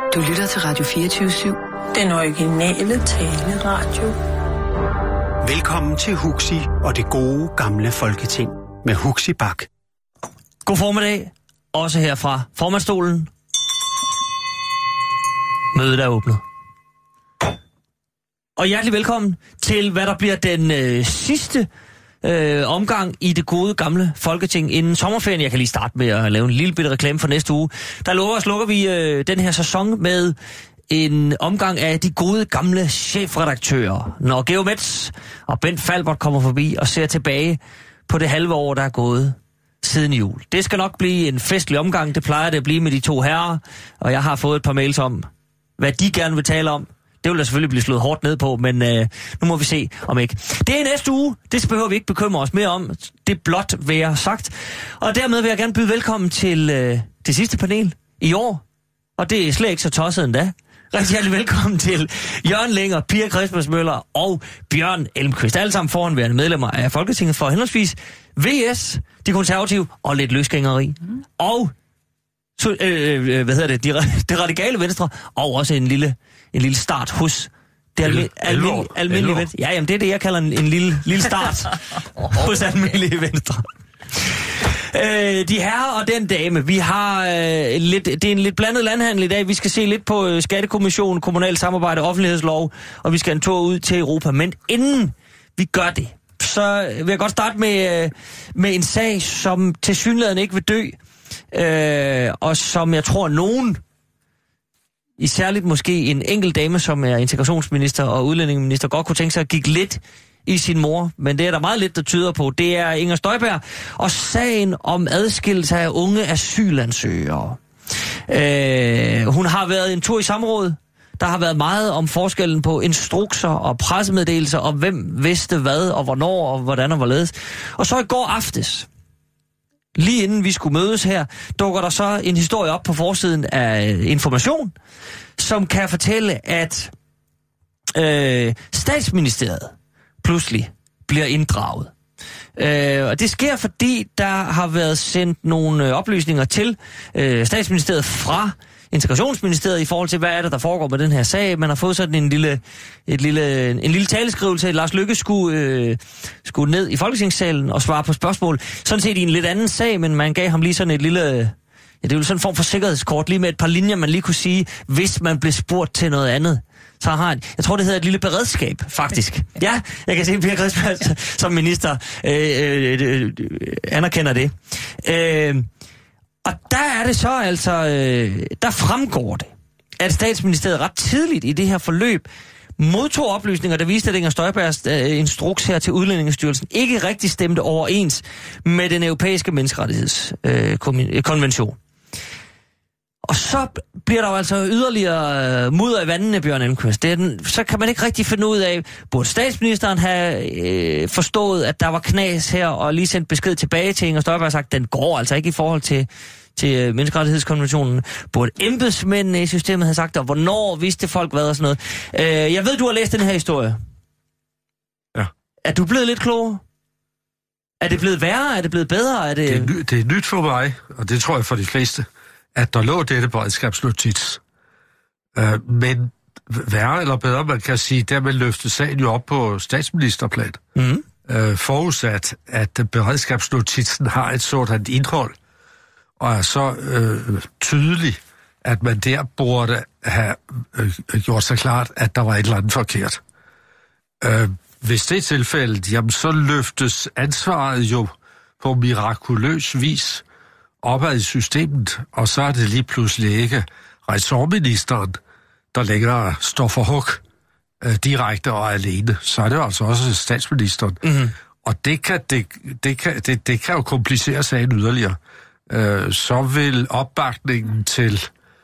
Du lytter til Radio 24/7. Den originale taleradio. Velkommen til Huxi og det gode gamle folketing med Huxi Bak. God formiddag, også her fra formandsstolen. Mødet er åbnet. Og hjertelig velkommen til, hvad der bliver den sidste omgang i det gode gamle folketing inden sommerferien. Jeg kan lige starte med at lave en lille bitte reklame for næste uge. Der slukker vi den her sæson med en omgang af de gode gamle chefredaktører. Når Georg Metz og Bent Falbert kommer forbi og ser tilbage på det halve år, der er gået siden jul. Det skal nok blive en festlig omgang. Det plejer det at blive med de to herrer. Og jeg har fået et par mails om, hvad de gerne vil tale om. Det vil der selvfølgelig blive slået hårdt ned på, men nu må vi se om ikke. Det er næste uge. Det behøver vi ikke bekymre os mere om. Det er blot være sagt. Og dermed vil jeg gerne byde velkommen til det sidste panel i år. Og det er slet ikke så tosset endda. Rigtig hjertelig velkommen til Jørgen Lenger, Pia Christmas Møller og Bjørn Elmqvist. Alle sammen foranværende medlemmer af Folketinget for henholdsvis VS, De Konservative og lidt løsgængeri. Og det radikale Venstre, og også en lille start hos det almindelige Venstre. Ja, jamen det er det, jeg kalder en lille start hos almindelige Venstre. De herrer og den dame, vi har det er en lidt blandet landhandel i dag. Vi skal se lidt på skattekommission, kommunalt samarbejde, offentlighedslov, og vi skal en tur ud til Europa. Men inden vi gør det, så vil jeg godt starte med en sag, som tilsyneladende ikke vil dø, og som jeg tror nogen, isærligt måske en enkelt dame, som er integrationsminister og udlændingeminister, godt kunne tænke sig at gik lidt i sin mor, men det er der meget lidt, der tyder på. Det er Inger Støjberg og sagen om adskillelse af unge asylansøgere. Hun har været en tur i samråd. Der har været meget om forskellen på instrukser og pressemeddelelser, og hvem vidste hvad, og hvornår, og hvordan og hvorledes. Og så i går aftes, lige inden vi skulle mødes her, dukker der så en historie op på forsiden af Information, som kan fortælle, at Statsministeriet pludselig bliver inddraget. Og det sker, fordi der har været sendt nogle oplysninger til Statsministeriet fra Integrationsministeriet i forhold til, hvad er det, der foregår med den her sag. Man har fået sådan en lille taleskrivelse. Lars Løkke skulle ned i Folketingssalen og svare på spørgsmål. Sådan set i en lidt anden sag, men man gav ham lige sådan et lille... Ja, det er jo sådan en form for sikkerhedskort, lige med et par linjer, man lige kunne sige, hvis man blev spurgt til noget andet. Så har jeg tror, det hedder et lille beredskab, faktisk. Ja, jeg kan se, Pia Christmas som minister anerkender det. Og der er det så altså, der fremgår det, at Statsministeriet ret tidligt i det her forløb modtog oplysninger, der viste, at Inger Støjbergs instruks her til Udlændingestyrelsen ikke rigtig stemte overens med den europæiske menneskerettighedskonvention. Og så bliver der jo altså yderligere mudder i vandene, Bjørn Elmqvist. Så kan man ikke rigtig finde ud af, burde statsministeren have forstået, at der var knas her, og lige sendt besked tilbage til Inger Støjberg og sagt, den går altså ikke i forhold til menneskerettighedskonventionen. Burde embedsmændene i systemet have sagt, og hvornår vidste folk hvad og sådan noget. Jeg ved, du har læst den her historie. Ja. Er du blevet lidt klogere? Er det blevet værre? Er det blevet bedre? Det er nyt for mig, og det tror jeg for de fleste, at der lå dette beredskabsnotits. Men værre eller bedre, man kan sige, dermed løfte sagen jo op på statsministerplan. Forudsat, at beredskabsnotitsen har et sådan indhold, og er så tydelig, at man der burde have gjort sig klart, at der var et eller andet forkert. Hvis det er tilfældet, jamen så løftes ansvaret jo på mirakuløs vis opad i systemet, og så er det lige pludselig ikke ressortministeren, der længere står for hug direkte og alene. Så er det altså også statsministeren. Mm-hmm. Og det kan jo komplicere sagen yderligere. Så vil opbakningen til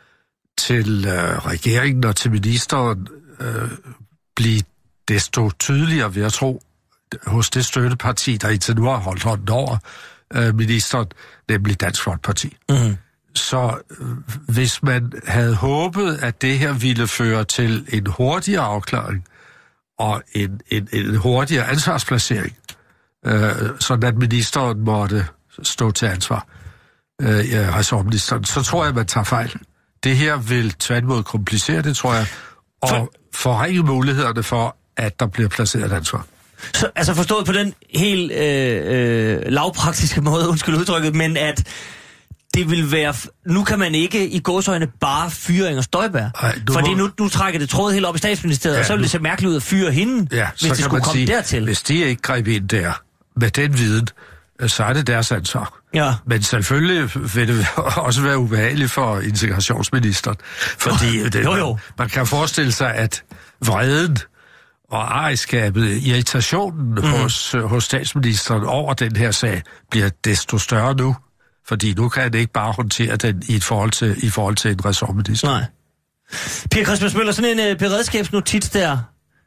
regeringen og til ministeren blive desto tydeligere, vil jeg tro, hos det støtteparti, der indtil nu har holdt hånden over ministeren, nemlig Dansk Folkeparti. Mm-hmm. Så hvis man havde håbet, at det her ville føre til en hurtigere afklaring og en hurtigere ansvarsplacering, sådan at ministeren måtte stå til ansvar, ressortministeren, så tror jeg, man tager fejl. det her vil tværtimod komplicere det, tror jeg, og forringe mulighederne for, at der bliver placeret et ansvar. Så, altså forstået på den helt lavpraktiske måde, undskyld udtrykket, men at det vil være... Nu kan man ikke i gåseøjne bare fyre Inger Støjberg. Fordi nu trækker det tråd helt op i statsministeriet, og så vil det se mærkeligt ud at fyre hende, hvis det skulle komme dertil. Hvis de ikke greb ind der med den viden, så er det deres ansvar. Ja. Men selvfølgelig vil det også være ubehageligt for integrationsministeren. Fordi man kan forestille sig, at vreden og ejerskabet, irritationen hos statsministeren over den her sag, bliver desto større nu. Fordi nu kan han ikke bare håndtere den i forhold til en ressortminister. Nej. Per Christmas Møller, sådan en beredskabsnotits der.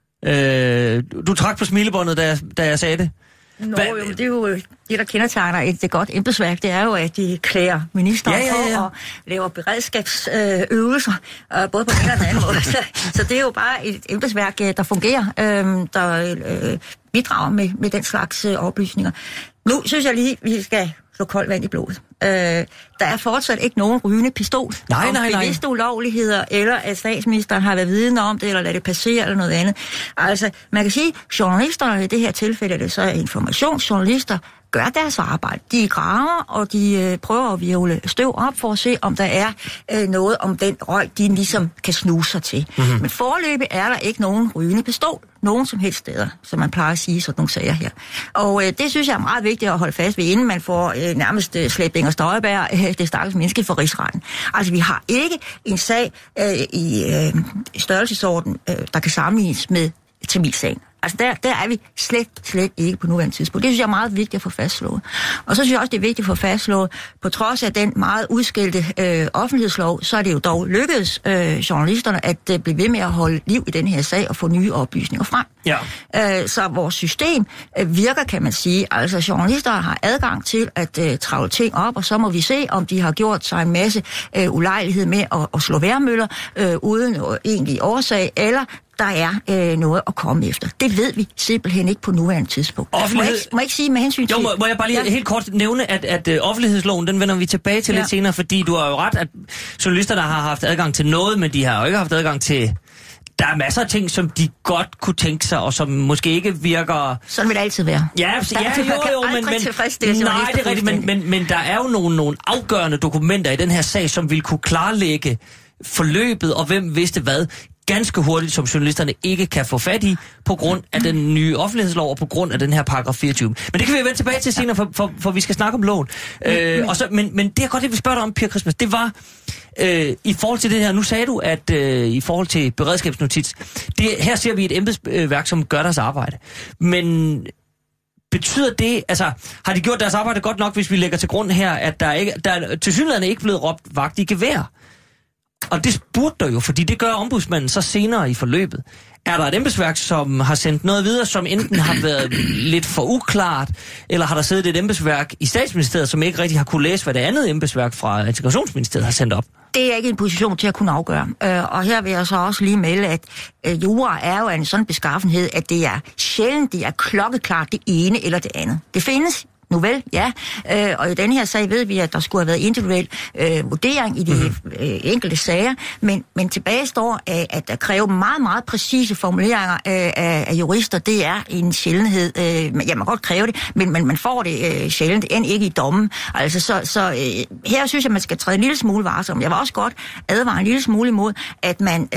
Du trak på smilebåndet, da jeg sagde det. Nå, jo, det er jo det, der kendetegner et godt embedsværk, det er jo, at de klæder ministeren på og laver beredskabsøvelser, både på en eller anden måde. Så det er jo bare et embedsværk, der fungerer, der bidrager med den slags oplysninger. Nu synes jeg lige, vi skal slå koldt vand i blodet. Der er fortsat ikke nogen rygende pistol. Nej. Bevidste ulovligheder, eller at statsministeren har været vidne om det, eller lader det passere, eller noget andet. Altså, man kan sige, journalisterne i det her tilfælde, det er så informationsjournalister, gør deres arbejde. De graver, og de prøver at virvle støv op for at se, om der er noget om den røg, de ligesom kan snuse sig til. Mm-hmm. Men foreløbig er der ikke nogen rygende pistol, nogen som helst steder, som man plejer at sige sådan nogle sager her. Og det synes jeg er meget vigtigt at holde fast ved, inden man får nærmest slæbt Inger Støjberg, det stakkels menneske, for rigsretten. Altså, vi har ikke en sag i størrelsesorden, der kan sammenlignes med Tamilsagen. Altså, der er vi slet ikke på nuværende tidspunkt. Det synes jeg er meget vigtigt at få fastslået. Og så synes jeg også, det er vigtigt at få fastslået, på trods af den meget udskilte offentlighedslov, så er det jo dog lykkedes journalisterne at blive ved med at holde liv i den her sag og få nye oplysninger frem. Ja. Så vores system virker, kan man sige. Altså, journalister har adgang til at travle ting op, og så må vi se, om de har gjort sig en masse ulejlighed med at slå vejrmøller uden egentlig årsag, eller der er noget at komme efter. Det ved vi simpelthen ikke på nuværende tidspunkt. Må jeg ikke sige med hensyn til... Jo, må jeg bare lige helt kort nævne, at offentlighedsloven, den vender vi tilbage til lidt senere, fordi du har jo ret, at journalisterne har haft adgang til noget, men de har jo ikke haft adgang til... Der er masser af ting, som de godt kunne tænke sig, og som måske ikke virker... Sådan vil det altid være. Men nej, det er rigtigt, men der er jo nogle afgørende dokumenter i den her sag, som vil kunne klarlægge forløbet, og hvem vidste hvad, ganske hurtigt, som journalisterne ikke kan få fat i, på grund af den nye offentlighedslov, og på grund af den her paragraf 24. Men det kan vi vende tilbage til senere, for vi skal snakke om loven. Men det jeg godt vil spørge dig om, Per Christmas, det var, i forhold til det her, nu sagde du, at i forhold til beredskabsnotits, her ser vi et embedsværk, som gør deres arbejde. Men betyder det, altså, har de gjort deres arbejde godt nok, hvis vi lægger til grund her, at der tilsyneladende ikke blevet råbt vagt i gevær? Og det spurgte der jo, fordi det gør ombudsmanden så senere i forløbet. Er der et embedsværk, som har sendt noget videre, som enten har været lidt for uklart, eller har der siddet et embedsværk i statsministeriet, som ikke rigtig har kunne læse, hvad det andet embedsværk fra integrationsministeriet har sendt op? Det er ikke en position til at kunne afgøre. Og her vil jeg så også lige melde, at jura er jo en sådan beskaffenhed, at det er sjældent, det er klokkeklart det ene eller det andet. Det findes. Nu vel, ja. Og i denne her sag ved vi, at der skulle have været individuel vurdering i de enkelte sager, men tilbage står, at der kræver meget, meget præcise formuleringer af jurister. Det er en sjældenhed. Ja, man kan godt kræve det, men man får det sjældent, end ikke i dommen. Altså, så her synes jeg, man skal træde en lille smule varsom. Jeg vil også godt advare en lille smule imod, at man,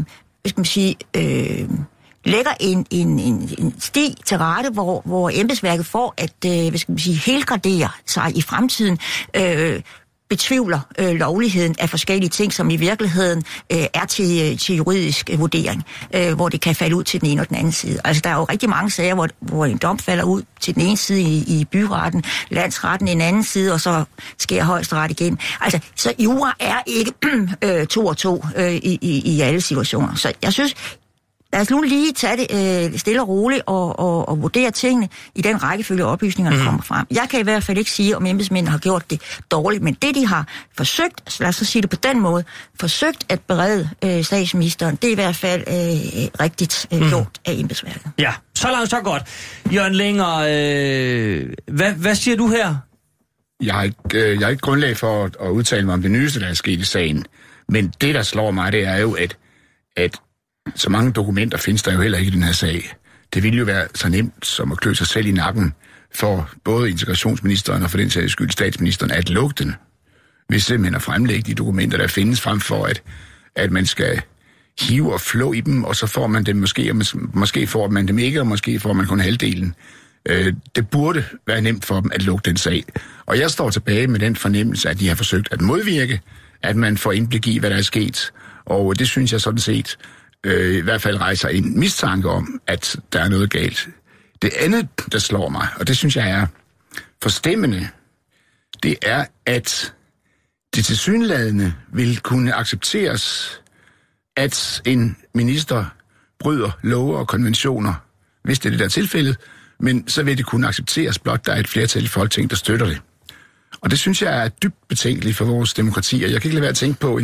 lægger en sti til rette, hvor embedsværket får at helgradere sig i fremtiden, betvivler lovligheden af forskellige ting, som i virkeligheden er til juridisk vurdering, hvor det kan falde ud til den ene og den anden side. Altså, der er jo rigtig mange sager, hvor en dom falder ud til den ene side i byretten, landsretten en anden side, og så sker højesteret igen. Altså, så jura er ikke 2 og 2 i alle situationer. Så jeg synes, lad os nu lige tage det stille og roligt og vurdere tingene i den rækkefølge oplysninger, der kommer frem. Jeg kan i hvert fald ikke sige, om embedsmændene har gjort det dårligt, men det, de har forsøgt, lad os så sige det på den måde, forsøgt at berede statsministeren, det er i hvert fald rigtigt gjort af embedsværket. Ja, så langt så godt. Jørgen Lenger, hvad siger du her? Jeg har ikke grundlag for at udtale mig om det nyeste, der er sket i sagen. Men det, der slår mig, det er jo, at så mange dokumenter findes der jo heller ikke i den her sag. Det ville jo være så nemt som at klø sig selv i nakken for både integrationsministeren og for den sags skyld statsministeren at lukke den, hvis simpelthen at fremlægge de dokumenter, der findes, frem for at man skal hive og flå i dem, og så får man dem måske får man dem ikke, og måske får man kun halvdelen. Det burde være nemt for dem at lukke den sag. Og jeg står tilbage med den fornemmelse, at de har forsøgt at modvirke, at man får indblik i, hvad der er sket. Og det synes jeg sådan set i hvert fald rejser en mistanke om, at der er noget galt. Det andet, der slår mig, og det synes jeg er forstemmende, det er, at det tilsyneladende vil kunne accepteres, at en minister bryder love og konventioner, hvis det er det der tilfældet, men så vil det kunne accepteres blot, der er et flertal i Folketinget, der støtter det. Og det synes jeg er dybt betænkeligt for vores demokrati, og jeg kan ikke lade være at tænke på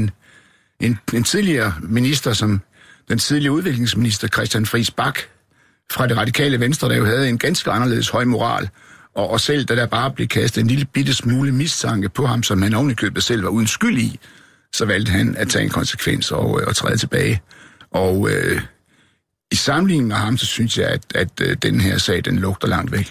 en tidligere minister, som den tidligere udviklingsminister Christian Friis Bach fra det radikale Venstre, der jo havde en ganske anderledes høj moral, og selv da der bare blev kastet en lille bitte smule mistanke på ham, som han ovenikøbet selv var uden skyld i, så valgte han at tage en konsekvens og træde tilbage. Og i sammenligning med ham, så synes jeg, at den her sag, den lugter langt væk.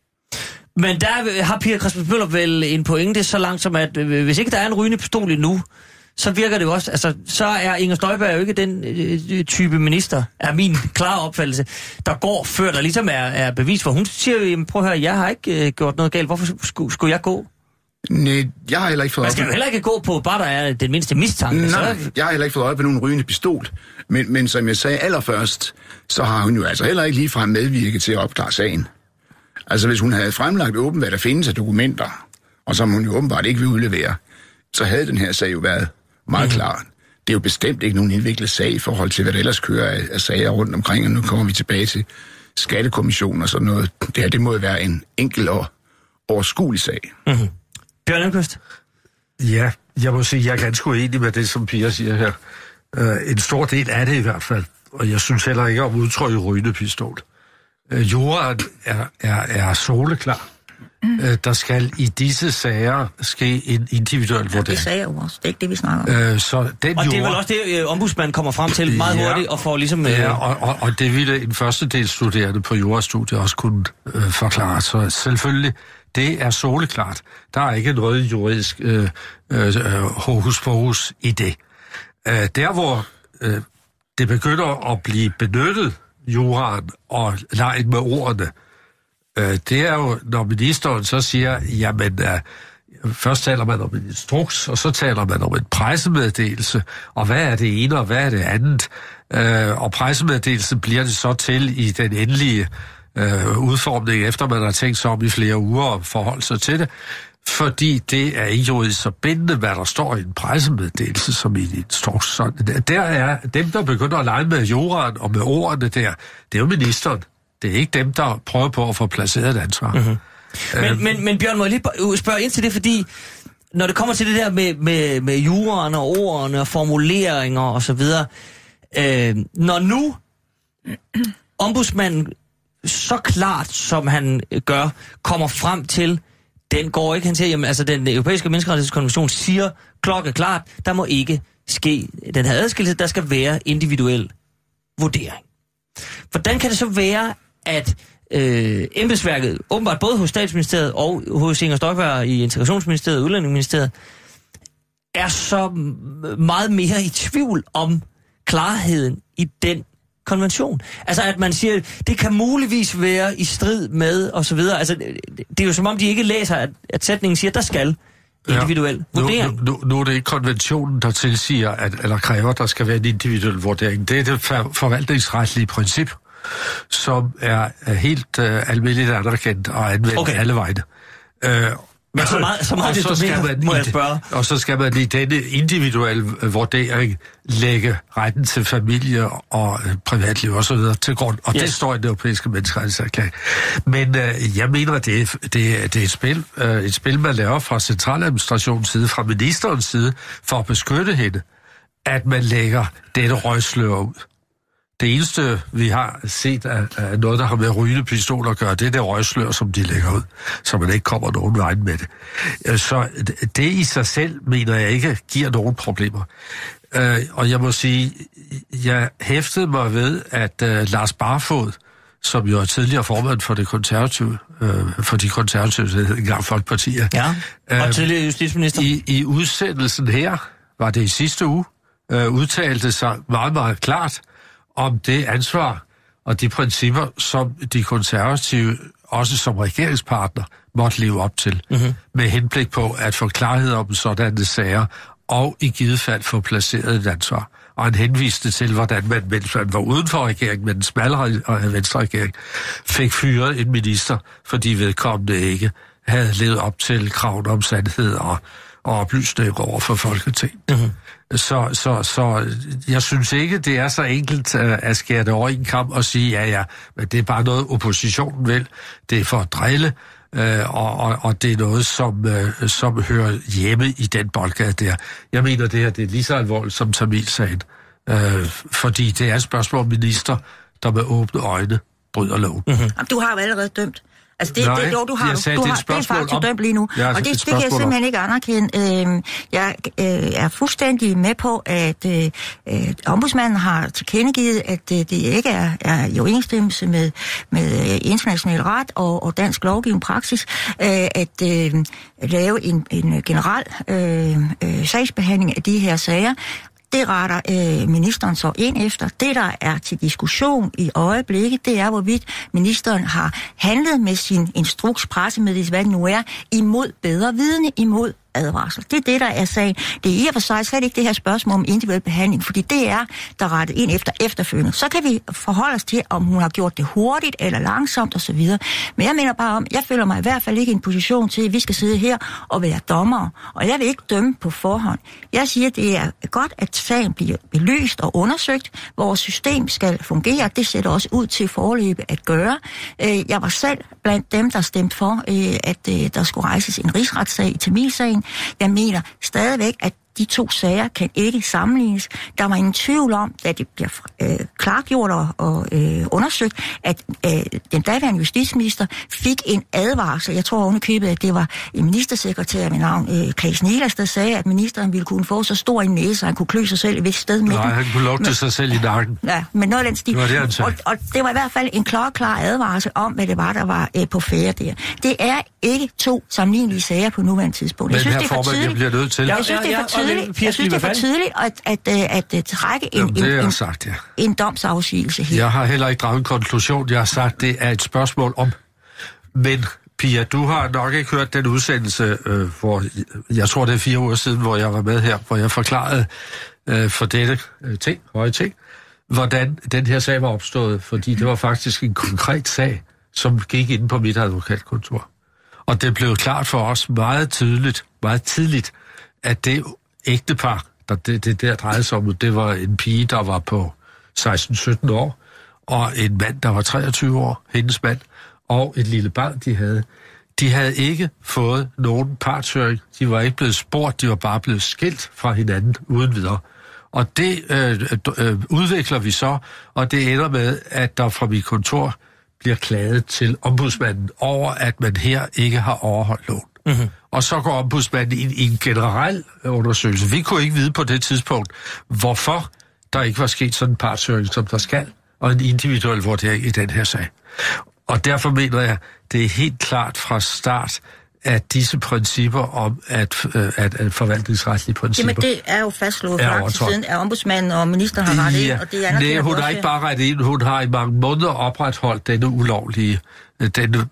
Men der har Pia Christmas Møller vel en pointe så langt som, at hvis ikke der er en rygende pistol endnu, så virker det jo også, altså så er Inger Støjberg jo ikke den type minister, er min klare opfattelse, der går før der ligesom er bevis for. Hun siger jo, prøv at høre, jeg har ikke gjort noget galt, hvorfor skulle jeg gå? Nej, jeg har heller ikke fået man skal jo heller ikke gå på, bare der er den mindste mistanke. Nej, jeg har heller ikke fået øje på nogen rygende pistol, men som jeg sagde allerførst, så har hun jo altså heller ikke ligefrem medvirket til at opklare sagen. Altså hvis hun havde fremlagt åbent, hvad der findes af dokumenter, og som hun jo åbenbart ikke vil udlevere, så havde den her sag jo været meget klar. Det er jo bestemt ikke nogen indviklet sag i forhold til, hvad der ellers kører af sager rundt omkring, og nu kommer vi tilbage til skattekommissionen og sådan noget. Det her, det må jo være en enkel og overskuelig sag. Mm-hmm. Bjørn Lundqvist? Ja, jeg må sige, jeg er ganske uenig med det, som Pia siger her. En stor del af det i hvert fald, og jeg synes heller ikke om udtrykket rygende pistol. Juraen er soleklar. Der skal i disse sager ske en individuel vurdering. Det sagde jeg jo også. Det er ikke det, vi snakker om. Så den og det er vel også det, ombudsmanden kommer frem til meget hurtigt og får ligesom... Ja, og det ville en første del studerende på jurastudiet også kunne forklare. Så selvfølgelig, det er soleklart. Der er ikke noget juridisk hokus pokus i det. Der hvor det begynder at blive benyttet, juraen og lejen med ordene, det er jo, når ministeren så siger, jamen, først taler man om en instruks, og så taler man om en pressemeddelelse, og hvad er det ene, og hvad er det andet? Og pressemeddelelsen bliver det så til i den endelige udformning, efter man har tænkt sig om i flere uger og forholdt sig til det, fordi det er ikke juridisk så bindende, hvad der står i en pressemeddelelse som i en instruks. Så der er dem, der begynder at lege med juraen og med ordene der, det er jo ministeren. Det er ikke dem, der prøver på at få placeret et ansvar. Mm-hmm. Men Bjørn, må jeg lige spørge ind til det, fordi når det kommer til det der med juraen og ordene og formuleringer og så videre, når nu ombudsmanden så klart, som han gør, kommer frem til, den går ikke, han siger, jamen altså den europæiske menneskerettighedskonvention siger klokkeklart, der må ikke ske den her adskillelse, der skal være individuel vurdering. Hvordan kan det så være, at embedsværket, åbenbart både hos Statsministeriet og hos Inger Støjberg i Integrationsministeriet og Udlændingeministeriet, er så meget mere i tvivl om klarheden i den konvention? Altså at man siger, det kan muligvis være i strid med, og så videre. Altså det er jo som om, de ikke læser, at sætningen siger, der skal individuel vurdering. Nu er det ikke konventionen, der tilsiger, eller kræver, der skal være en individuel vurdering. Det er det forvaltningsretlige princip, som er helt almindeligt anerkendt og anvendt alle vegne. Men så meget det, må jeg spørge. Og så skal man i denne individuelle vurdering lægge retten til familie og privatliv og så videre til grund. Og det står i den europæiske menneskerettighedserklæring. Men jeg mener, at det er et spil, man laver fra centraladministrationens side, fra ministerens side, for at beskytte hende, at man lægger dette røgslør ud. Det eneste, vi har set, er noget, der har med rygende pistoler at gøre, det er det røgslør, som de lægger ud, så man ikke kommer nogen vej med det. Så det i sig selv, mener jeg ikke, giver nogen problemer. Og jeg må sige, jeg hæftede mig ved, at Lars Barfoed, som jo er tidligere formand for de konservative, det hed engang Folkepartiet. Ja, og tidligere justitsminister. I udsendelsen her, var det i sidste uge, udtalte sig meget, meget klart om det ansvar og de principper, som de konservative, også som regeringspartner, måtte leve op til, med henblik på at få klarhed om sådanne sager, og i givet fald få placeret et ansvar. Og han henviste til, hvordan man, mens man var uden for regeringen, med den smalle venstre regering, fik fyret en minister, fordi vedkommende ikke havde levet op til kravet om sandhed og oplysning over for Folketinget. Så jeg synes ikke, det er så enkelt at skære det over en kamp og sige, ja, men det er bare noget, oppositionen vil. Det er for at drille, og det er noget, som hører hjemme i den boldgade der. Jeg mener, det her det er lige så alvorligt som Tamilsagen, fordi det er et spørgsmål om minister, der med åbne øjne bryder loven. Du har jo allerede dømt. Altså det er faktisk dømt lige nu, og det kan jeg simpelthen ikke anerkende. Jeg er fuldstændig med på, at ombudsmanden har tilkendegivet, at det ikke er i overensstemmelse med international ret og dansk lovgivning praksis, at lave en generel sagsbehandling af de her sager. Det retter ministeren så ind efter. Det, der er til diskussion i øjeblikket, det er, hvorvidt ministeren har handlet med sin instrukspressemeddelelse, hvad det nu er, imod bedre vidne, imod advarsel. Det er det, der er sagen. Det er i og for sig slet ikke det her spørgsmål om individuel behandling, fordi det er, der rettet ind efter efterfølgende. Så kan vi forholde os til, om hun har gjort det hurtigt eller langsomt osv. Men jeg mener bare om, jeg føler mig i hvert fald ikke i en position til, at vi skal sidde her og være dommere, og jeg vil ikke dømme på forhånd. Jeg siger, at det er godt, at sagen bliver belyst og undersøgt. Vores system skal fungere. Det ser det også ud til foreløbet at gøre. Jeg var selv blandt dem, der stemte for, at der skulle rejses en rigsretssag i Tamilsagen. Jeg mener stadigvæk, at de to sager kan ikke sammenlignes. Der var ingen tvivl om, da det bliver klargjort og undersøgt, at den daværende justitsminister fik en advarsel. Jeg tror ovenikøbet, at det var en ministersekretær med navn Claes Nelas, der sagde, at ministeren ville kunne få så stor en næse, at han kunne klø sig selv et vist sted med. Nej, han kunne lugte sig selv i nakken. Ja, men noget af den stil. Det og det var i hvert fald en klar advarsel om, hvad det var, der var på færre der. Det er ikke to sammenlignelige sager på nuværende tidspunkt. Jeg synes, det er for tidligt. Jeg bliver nødt til. Jeg synes, det er for tidligt. Jeg synes, det er for tidligt at trække en domsafsigelse her. Jeg har heller ikke draget en konklusion. Jeg har sagt, det er et spørgsmål om. Men Pia, du har nok ikke hørt den udsendelse, hvor jeg tror, det er 4 uger siden, hvor jeg var med her, hvor jeg forklarede for dette høje ting, hvordan den her sag var opstået. Fordi det var faktisk en konkret sag, som gik inde på mit advokatkontor. Og det blev klart for os meget tidligt, at det ægtepar, det der drejede sig om, det var en pige, der var på 16-17 år, og en mand, der var 23 år, hendes mand, og et lille barn, de havde. De havde ikke fået nogen partshøring. De var ikke blevet spurgt, de var bare blevet skilt fra hinanden uden videre. Og det udvikler vi så, og det ender med, at der fra mit kontor bliver klaget til ombudsmanden over, at man her ikke har overholdt loven. Mm-hmm. Og så går ombudsmanden ind i en generel undersøgelse. Vi kunne ikke vide på det tidspunkt, hvorfor der ikke var sket sådan en partshøring, som der skal, og en individuel vurdering i den her sag. Og derfor mener jeg, det er helt klart fra start, at disse principper om, at forvaltningsretlige principper... Jamen det er jo fastslået for lang tid siden, at ombudsmanden og ministeren har rettet ind, og det er nej, hun har ikke bare rettet ind, hun har i mange måneder opretholdt denne ulovlige, denne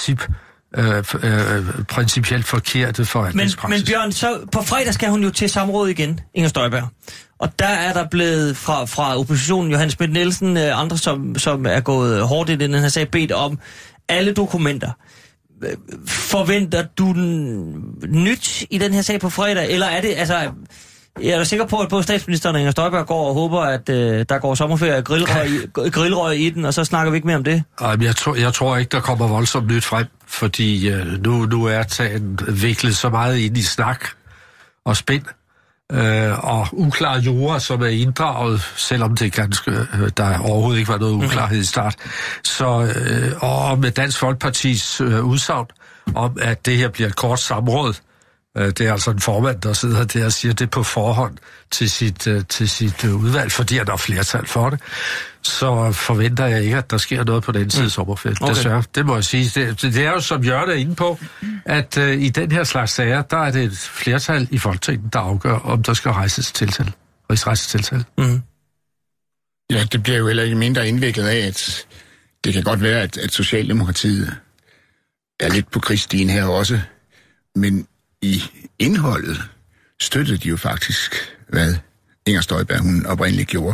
principielt forkerte forvaltningspraksis. Men Bjørn, så på fredag skal hun jo til samråd igen, Inger Støjberg. Og der er der blevet fra oppositionen, Johannes Schmidt Nielsen, andre, som er gået hårdt i den her sag, bedt om alle dokumenter. Forventer du nyt i den her sag på fredag, eller er det, altså, jeg er da sikker på, at både statsministeren og Inger Støjberg går og håber, at der går sommerferie og grillrøg i den, og så snakker vi ikke mere om det? Jeg tror ikke, der kommer voldsomt nyt frem, fordi nu er sagen viklet så meget ind i snak og spænd, og uklar jura, som er inddraget, selvom det ganske, der overhovedet ikke var noget uklarhed i start. Så, og med Dansk Folkepartis udsagn om, at det her bliver et kort samråd. Det er altså en formand, der sidder der og siger det på forhånd til sit udvalg, fordi der er flertal for det. Så forventer jeg ikke, at der sker noget på den side sommerferien. Okay. Desværre, det må jeg sige. Det er jo, som Jørgen er inde på, at i den her slags sager, der er det et flertal i Folketinget, der afgør, om der skal rejses tiltale. Mm. Ja, det bliver jo heller ikke mindre indviklet af, at det kan godt være, at Socialdemokratiet er lidt på krigsstien her også, men i indholdet støttede de jo faktisk, hvad Inger Støjberg hun oprindeligt gjorde.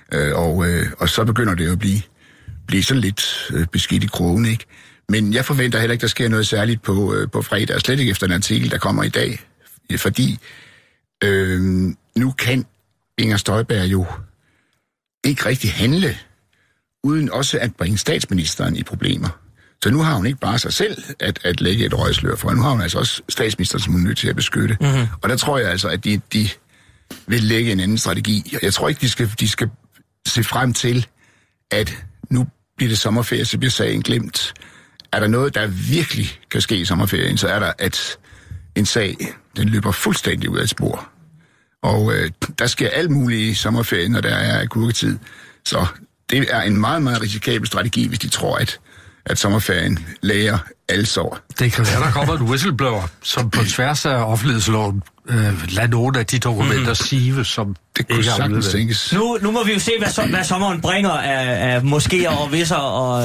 Og så begynder det jo at blive sådan lidt beskidt i krogen, ikke? Men jeg forventer heller ikke, der sker noget særligt på fredag, slet ikke efter en artikel, der kommer i dag. Fordi nu kan Inger Støjberg jo ikke rigtig handle, uden også at bringe statsministeren i problemer. Så nu har hun ikke bare sig selv at lægge et røgslør for, nu har hun altså også statsministeren, som hun er nødt til at beskytte. Mm-hmm. Og der tror jeg altså, at de vil lægge en anden strategi. Jeg tror ikke, de skal se frem til, at nu bliver det sommerferie, så bliver sagen glemt. Er der noget, der virkelig kan ske i sommerferien, så er der, at en sag, den løber fuldstændig ud af et spor. Og der sker alt muligt i sommerferien, når der er agurketid. Så det er en meget, meget risikabel strategi, hvis de tror, at sommerferien læger alle sår. Det kan være, der kommer en whistleblower, som på tværs af offentlighedsloven lader nogle af de dokumenter sive, som det kunne sagtens tænkes. Nu må vi jo se, hvad sommeren bringer af moskéer og visser og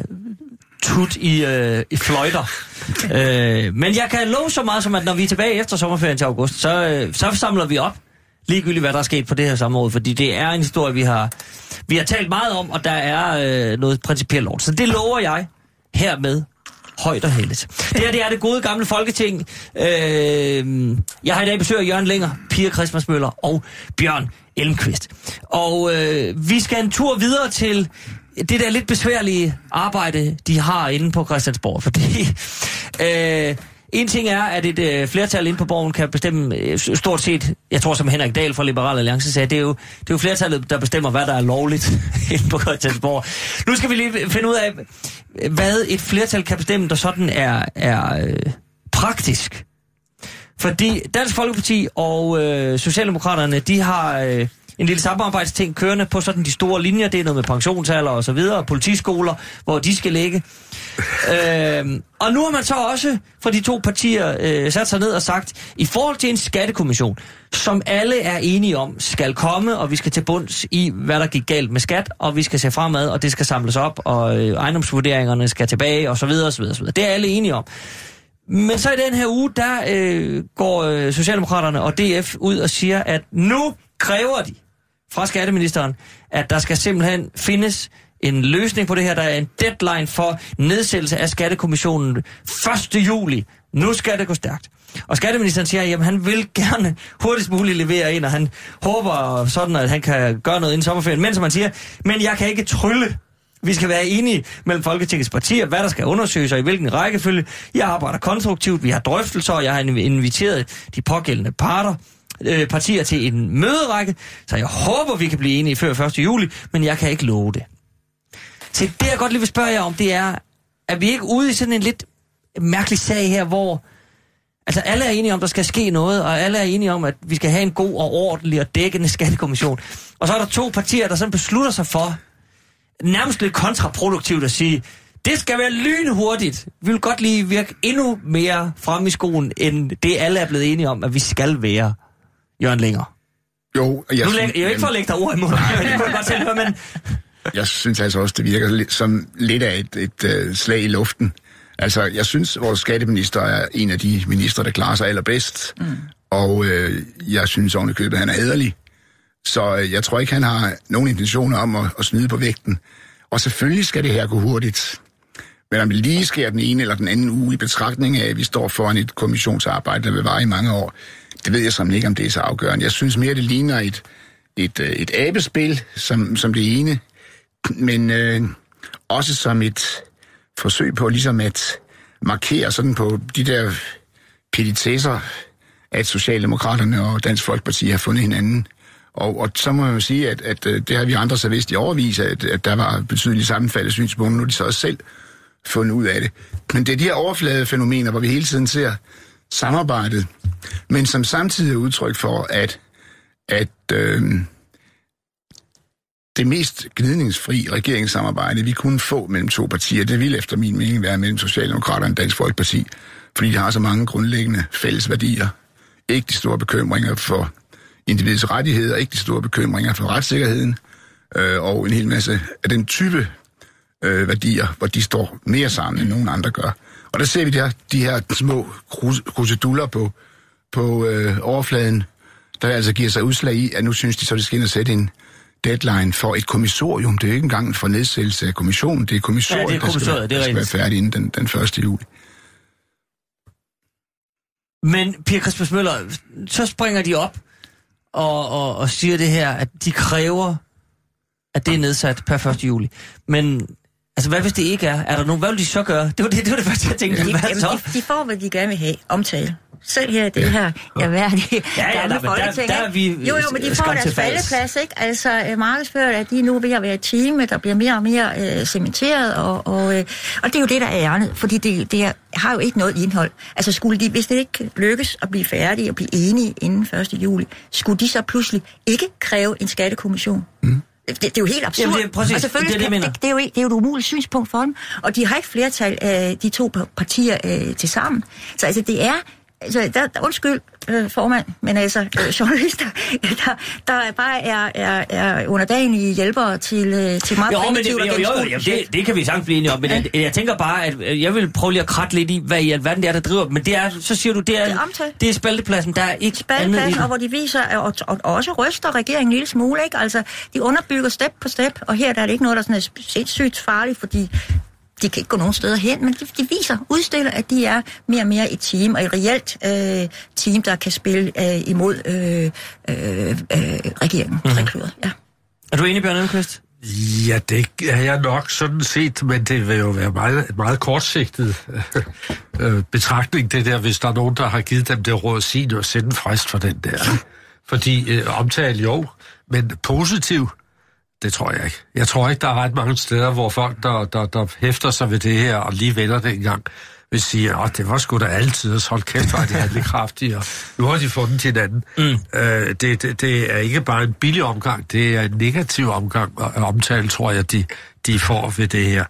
tut i fløjter. Men jeg kan love så meget som, at når vi er tilbage efter sommerferien til august, så samler vi op, ligegyldigt hvad der er sket på det her samråd, fordi det er en historie, vi har talt meget om, og der er noget principielt over. Så det lover jeg hermed højt og heldigt. Det er det gode gamle Folketing. Jeg har i dag besøg af Jørgen Lenger, Pia Christmasmøller og Bjørn Elmqvist. Og vi skal en tur videre til det der lidt besværlige arbejde, de har inde på Christiansborg. Fordi en ting er, at et flertal inde på borgen kan bestemme stort set, jeg tror som Henrik Dahl fra Liberal Alliance sagde, det er jo flertallet, der bestemmer, hvad der er lovligt inde på Christiansborg. Nu skal vi lige finde ud af, hvad et flertal kan bestemme, der sådan er praktisk. Fordi Dansk Folkeparti og Socialdemokraterne, de har en lille samarbejdsting kørende på sådan de store linjer. Det er noget med pensionsalder og så videre, politiskoler, hvor de skal ligge. Og nu har man så også fra de to partier sat sig ned og sagt, i forhold til en skattekommission, som alle er enige om, skal komme, og vi skal til bunds i, hvad der gik galt med skat, og vi skal se fremad, og det skal samles op, og ejendomsvurderingerne skal tilbage, og så videre, og så videre, og så videre. Det er alle enige om. Men så i den her uge, der går Socialdemokraterne og DF ud og siger, at nu kræver de fra skatteministeren, at der skal simpelthen findes en løsning på det her. Der er en deadline for nedsættelse af skattekommissionen 1. juli. Nu skal det gå stærkt. Og skatteministeren siger, at han vil gerne hurtigst muligt levere ind, og han håber sådan, at han kan gøre noget inden sommerferien. Men som han siger, men jeg kan ikke trylle. Vi skal være enige mellem Folketingets partier, hvad der skal undersøges og i hvilken rækkefølge. Jeg arbejder konstruktivt, vi har drøftelser, og jeg har inviteret de pågældende partier til en møderække, så jeg håber, vi kan blive enige før 1. juli, men jeg kan ikke love det. Så det, jeg godt lige vil spørge jer om, det er vi ikke ude i sådan en lidt mærkelig sag her, hvor altså alle er enige om, der skal ske noget, og alle er enige om, at vi skal have en god og ordentlig og dækkende skattekommission. Og så er der to partier, der sådan beslutter sig for, nærmest lidt kontraproduktivt at sige, det skal være lynhurtigt. Vi vil godt lige virke endnu mere frem i skoen, end det alle er blevet enige om, at vi skal være. Jørgen Lenger. Jo, jeg er ikke for at lægge dig ord i munden, det kunne jeg godt selv høre, men jeg synes altså også, det virker som lidt af et slag i luften. Altså, jeg synes, at vores skatteminister er en af de minister, der klarer sig allerbedst. Og jeg synes ovenikøbet, han er hæderlig. Så jeg tror ikke, han har nogen intentioner om at snyde på vægten. Og selvfølgelig skal det her gå hurtigt. Men om det lige sker den ene eller den anden uge i betragtning af, at vi står foran et kommissionsarbejde, der vil vare i mange år, det ved jeg simpelthen ikke, om det er så afgørende. Jeg synes mere, det ligner et abespil som det ene, men også som et forsøg på ligesom at markere sådan på de der petitesser at Socialdemokraterne og Dansk Folkeparti har fundet hinanden. Og så må man jo sige, at det har vi andre så vidst i overvis, at der var betydeligt sammenfald af synspunkter, nu er de så også selv fundet ud af det. Men det er de her overfladefænomener, hvor vi hele tiden ser samarbejdet, men som samtidig er udtryk for, at det mest gnidningsfri regeringssamarbejde, vi kunne få mellem to partier, det ville efter min mening være mellem Socialdemokraterne og Dansk Folkeparti, fordi de har så mange grundlæggende fælles værdier. Ikke de store bekymringer for individets rettigheder, ikke de store bekymringer for retssikkerheden, og en hel masse af den type værdier, hvor de står mere sammen, end nogen andre gør. Og der ser vi de her små kruseduller på overfladen, der altså giver sig udslag i, at nu synes de så, de skal ind og sætte en deadline for et kommissorium. Det er jo ikke engang for nedsættelse af kommissionen, det er kommissoriet, der skal være færdig inden den 1. juli. Men Per Christmas Møller, så springer de op og siger det her, at de kræver, at det er nedsat per 1. juli. Men altså, hvad hvis det ikke er? Er der nogen, hvad vil de så gøre? Det var det første, jeg tænkte. De får, hvad de gerne vil have, omtale. Selv her, det her erhverdige gamle Folketing. Jo, men de får deres faldeplads, ikke? Altså, markedsfører, at de er nu ved at være et team, der bliver mere og mere cementeret, og det er jo det, der er ærnet, fordi det har jo ikke noget indhold. Altså, skulle de, hvis det ikke lykkes at blive færdige og blive enige inden 1. juli, skulle de så pludselig ikke kræve en skattekommission? Det er jo helt absurd. Jamen, og selvfølgelig det er jo et umuligt synspunkt for dem, og de har ikke flertal af de to partier til sammen. Så altså, det er undskyld, formand, men altså journalister, der bare er underdanige hjælpere til meget primitivt og gennemskueligt. Det kan vi sagtens blive enige om, men jeg tænker bare, at jeg vil prøve lige at kratte lidt i, hvad i alverden det er, der driver. Men det er, så siger du, det er spaltepladsen, der er ikke andet i det. Og hvor de viser, og også ryster regeringen en lille smule, ikke? Altså, de underbygger step på step, og her der er det ikke noget, der sådan er sindssygt farligt, fordi de kan ikke gå nogen steder hen, men de udstiller, at de er mere og mere et team, og et reelt team, der kan spille imod regeringen. Ja. Er du enig, Bjørn Elmquist? Ja, det er jeg nok sådan set, men det vil jo være et meget kortsigtet betragtning, det der, hvis der er nogen, der har givet dem det råd at sige og sætte en frist for den der. Fordi omtale jo, men positiv, det tror jeg ikke. Jeg tror ikke, der er ret mange steder, hvor folk, der hæfter sig ved det her, og lige vender det en gang, vil sige, at det var sgu da altid, hold kæft, var de handlekraftige, og nu har de fundet til hinanden. Det er ikke bare en billig omgang, det er en negativ omgang, og omtale, tror jeg, de får ved det her.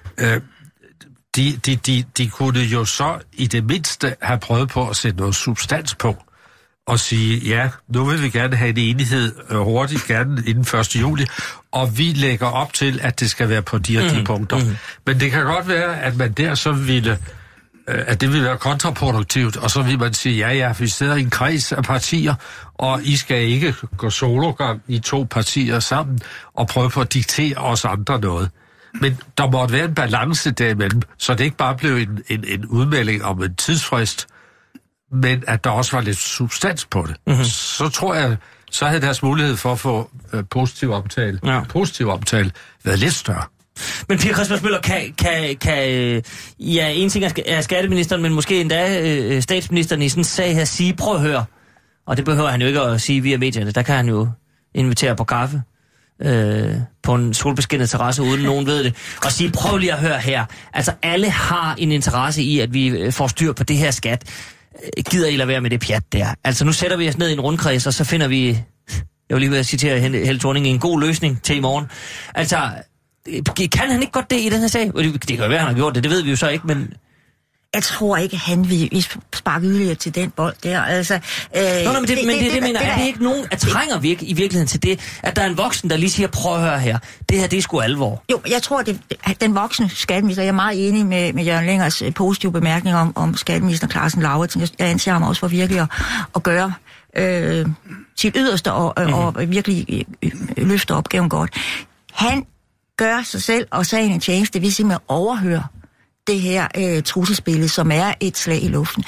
De kunne jo så i det mindste have prøvet på at sætte noget substans på, og sige, ja, nu vil vi gerne have en enighed hurtigt, gerne inden 1. juli, og vi lægger op til, at det skal være på de og de punkter. Men det kan godt være, at man der så ville, at det ville være kontraproduktivt, og så vil man sige, ja, vi sidder i en kreds af partier, og I skal ikke gå sologang i 2 partier sammen, og prøve på at diktere os andre noget. Men der måtte være en balance derimellem, så det ikke bare blev en udmelding om en tidsfrist, men at der også var lidt substans på det. Så tror jeg, så havde deres mulighed for at få positiv omtale været lidt større. Men Per Christmas Møller, kan en ting er skatteministeren, men måske endda statsministeren i sådan en sag her sige, prøv at høre, og det behøver han jo ikke at sige via medierne, der kan han jo invitere på kaffe på en solbeskinnet terrasse, uden nogen ved det, og sige, prøv lige at høre her, altså alle har en interesse i, at vi får styr på det her skat. Gider I lade være med det pjat der? Altså nu sætter vi os ned i en rundkreds, og så finder vi, jeg vil lige ved at citere Helle Thorning, en god løsning til i morgen. Altså, kan han ikke godt det i den her sag? Det kan jo være, han har gjort det, det ved vi jo så ikke, men... Jeg tror ikke, han vil sparke yderligere til den bold der. Altså, men det mener jeg, er det ikke nogen, at trænger vi i virkeligheden til det, at der er en voksen, der lige siger, prøv at høre her, det her, det er sgu alvor. Jo, jeg tror, at den voksne skatteminister, jeg er meget enig med Jørgen Lengers positive bemærkning om skatteminister Clausen Lauritsen. Jeg anser ham også for virkelig at gøre sit yderste og virkelig løfte opgaven godt. Han gør sig selv og sagen en tjeneste, hvis man overhører det her trusselsbillede, som er et slag i luften.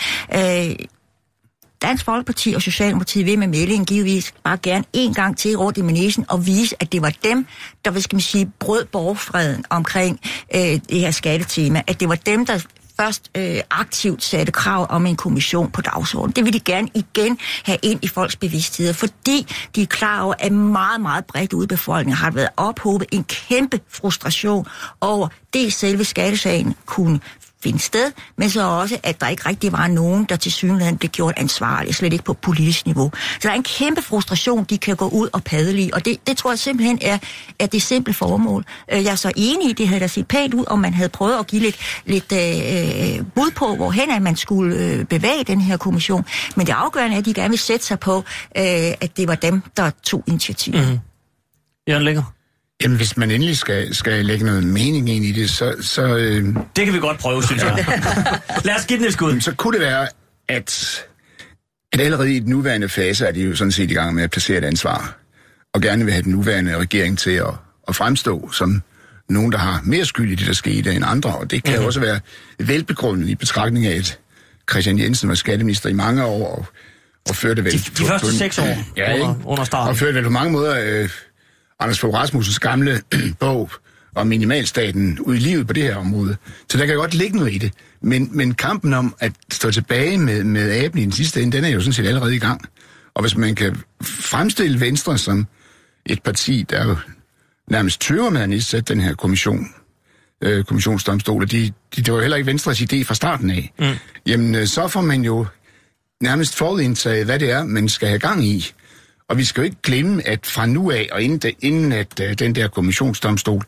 Dansk Folkeparti og Socialdemokratiet vil med meldingen givetvis bare gerne en gang til rundt i manegen og vise, at det var dem, der, hvad skal man sige, brød borgfreden omkring det her skattetema. At det var dem, der først aktivt satte krav om en kommission på dagsordenen. Det vil de gerne igen have ind i folks bevidstheder, fordi de er klar over, at meget, meget bredt ude i befolkningen har været ophobet en kæmpe frustration over det selve skattesagen kunne finde sted, men så også, at der ikke rigtig var nogen, der til synligheden blev gjort ansvarlig, slet ikke på politisk niveau. Så der er en kæmpe frustration, de kan gå ud og padle i, og det tror jeg simpelthen er det simple formål. Jeg er så enig i, det havde da set pænt ud, om man havde prøvet at give lidt bud på, hvorhen at man skulle bevæge den her kommission, men det afgørende er, at de gerne vil sætte sig på, at det var dem, der tog initiativ. Mm-hmm. Jørgen Længer? Jamen, hvis man endelig skal lægge noget mening ind i det, så det kan vi godt prøve, synes jeg. Lad os give den et skud. Så kunne det være, at allerede i den nuværende fase er de jo sådan set i gang med at placere et ansvar, og gerne vil have den nuværende regering til at fremstå som nogen, der har mere skyld i det, der skete, end andre. Og det kan jo også være velbegrundet i betragtning af, at Kristian Jensen var skatteminister i mange år, og førte vel... De første 6 år under starten. Og førte vel på mange måder... Anders Fogh Rasmussens gamle bog om minimalstaten ud i livet på det her område. Så der kan godt ligge noget i det. Men kampen om at stå tilbage med aben i den sidste ende, den er jo sådan set allerede i gang. Og hvis man kan fremstille Venstre som et parti, der jo nærmest tøver med at nedsætte den her kommissionsdomstol, og det var jo heller ikke Venstres idé fra starten af, jamen så får man jo nærmest forudindtaget, hvad det er, man skal have gang i. Og vi skal jo ikke glemme, at fra nu af, og inden at den der kommissionsdomstol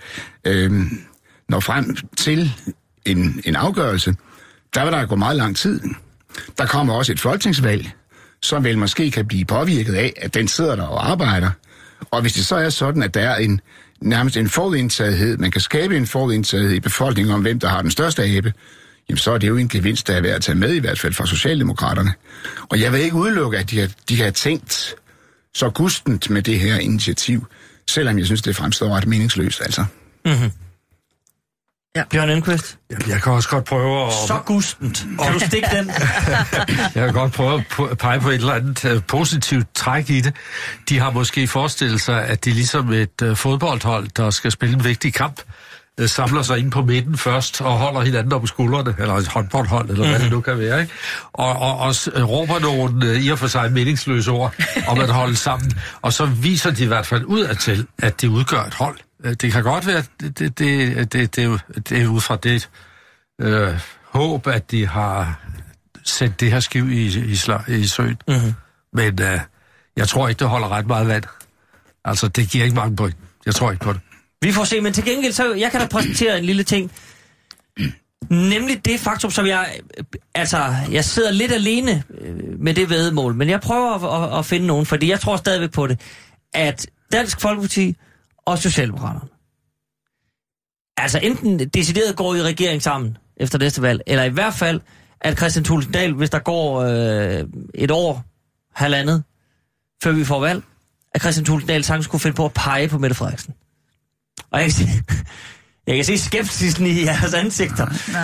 når frem til en afgørelse, der vil der gå meget lang tid. Der kommer også et folketingsvalg, som vel måske kan blive påvirket af, at den sidder der og arbejder. Og hvis det så er sådan, at der er nærmest en forudindtagethed, man kan skabe en forudindtagethed i befolkningen om, hvem der har den største abe, jamen så er det jo en gevinst, der er værd at tage med, i hvert fald fra Socialdemokraterne. Og jeg vil ikke udelukke, at de har tænkt så gustent med det her initiativ, selvom jeg synes, det fremstår ret meningsløst, altså. Mm-hmm. Ja. Bjørn Enquist? Jeg kan også godt prøve at... Så gustent. Kan du stikke den? Jeg kan godt prøve at pege på et eller andet positivt træk i det. De har måske forestillet sig, at de ligesom et fodboldhold, der skal spille en vigtig kamp, samler sig ind på midten først og holder hinanden op på skuldrene, eller et håndboldhold, eller hvad det nu kan være, ikke? Og råber nogle i og for sig meningsløse ord om at holde sammen, og så viser de i hvert fald udadtil, at det udgør et hold. Det kan godt være, det er ud fra det håb, at de har sendt det her skiv i søen. Mm-hmm. Men jeg tror ikke, det holder ret meget vand. Altså, det giver ikke mange point. Jeg tror ikke på det. Vi får se, men til gengæld, så jeg kan da præsentere en lille ting. Nemlig det faktum, som jeg sidder lidt alene med det væddemål, men jeg prøver at finde nogen, fordi jeg tror stadigvæk på det, at Dansk Folkeparti og Socialdemokraterne, altså enten decideret går i regering sammen efter næste valg, eller i hvert fald, at Kristian Thulesen Dahl, hvis der går et år, halvandet, før vi får valg, at Kristian Thulesen Dahl sagtens skulle finde på at pege på Mette Frederiksen. Og jeg kan se skepsisen i jeres ansigter.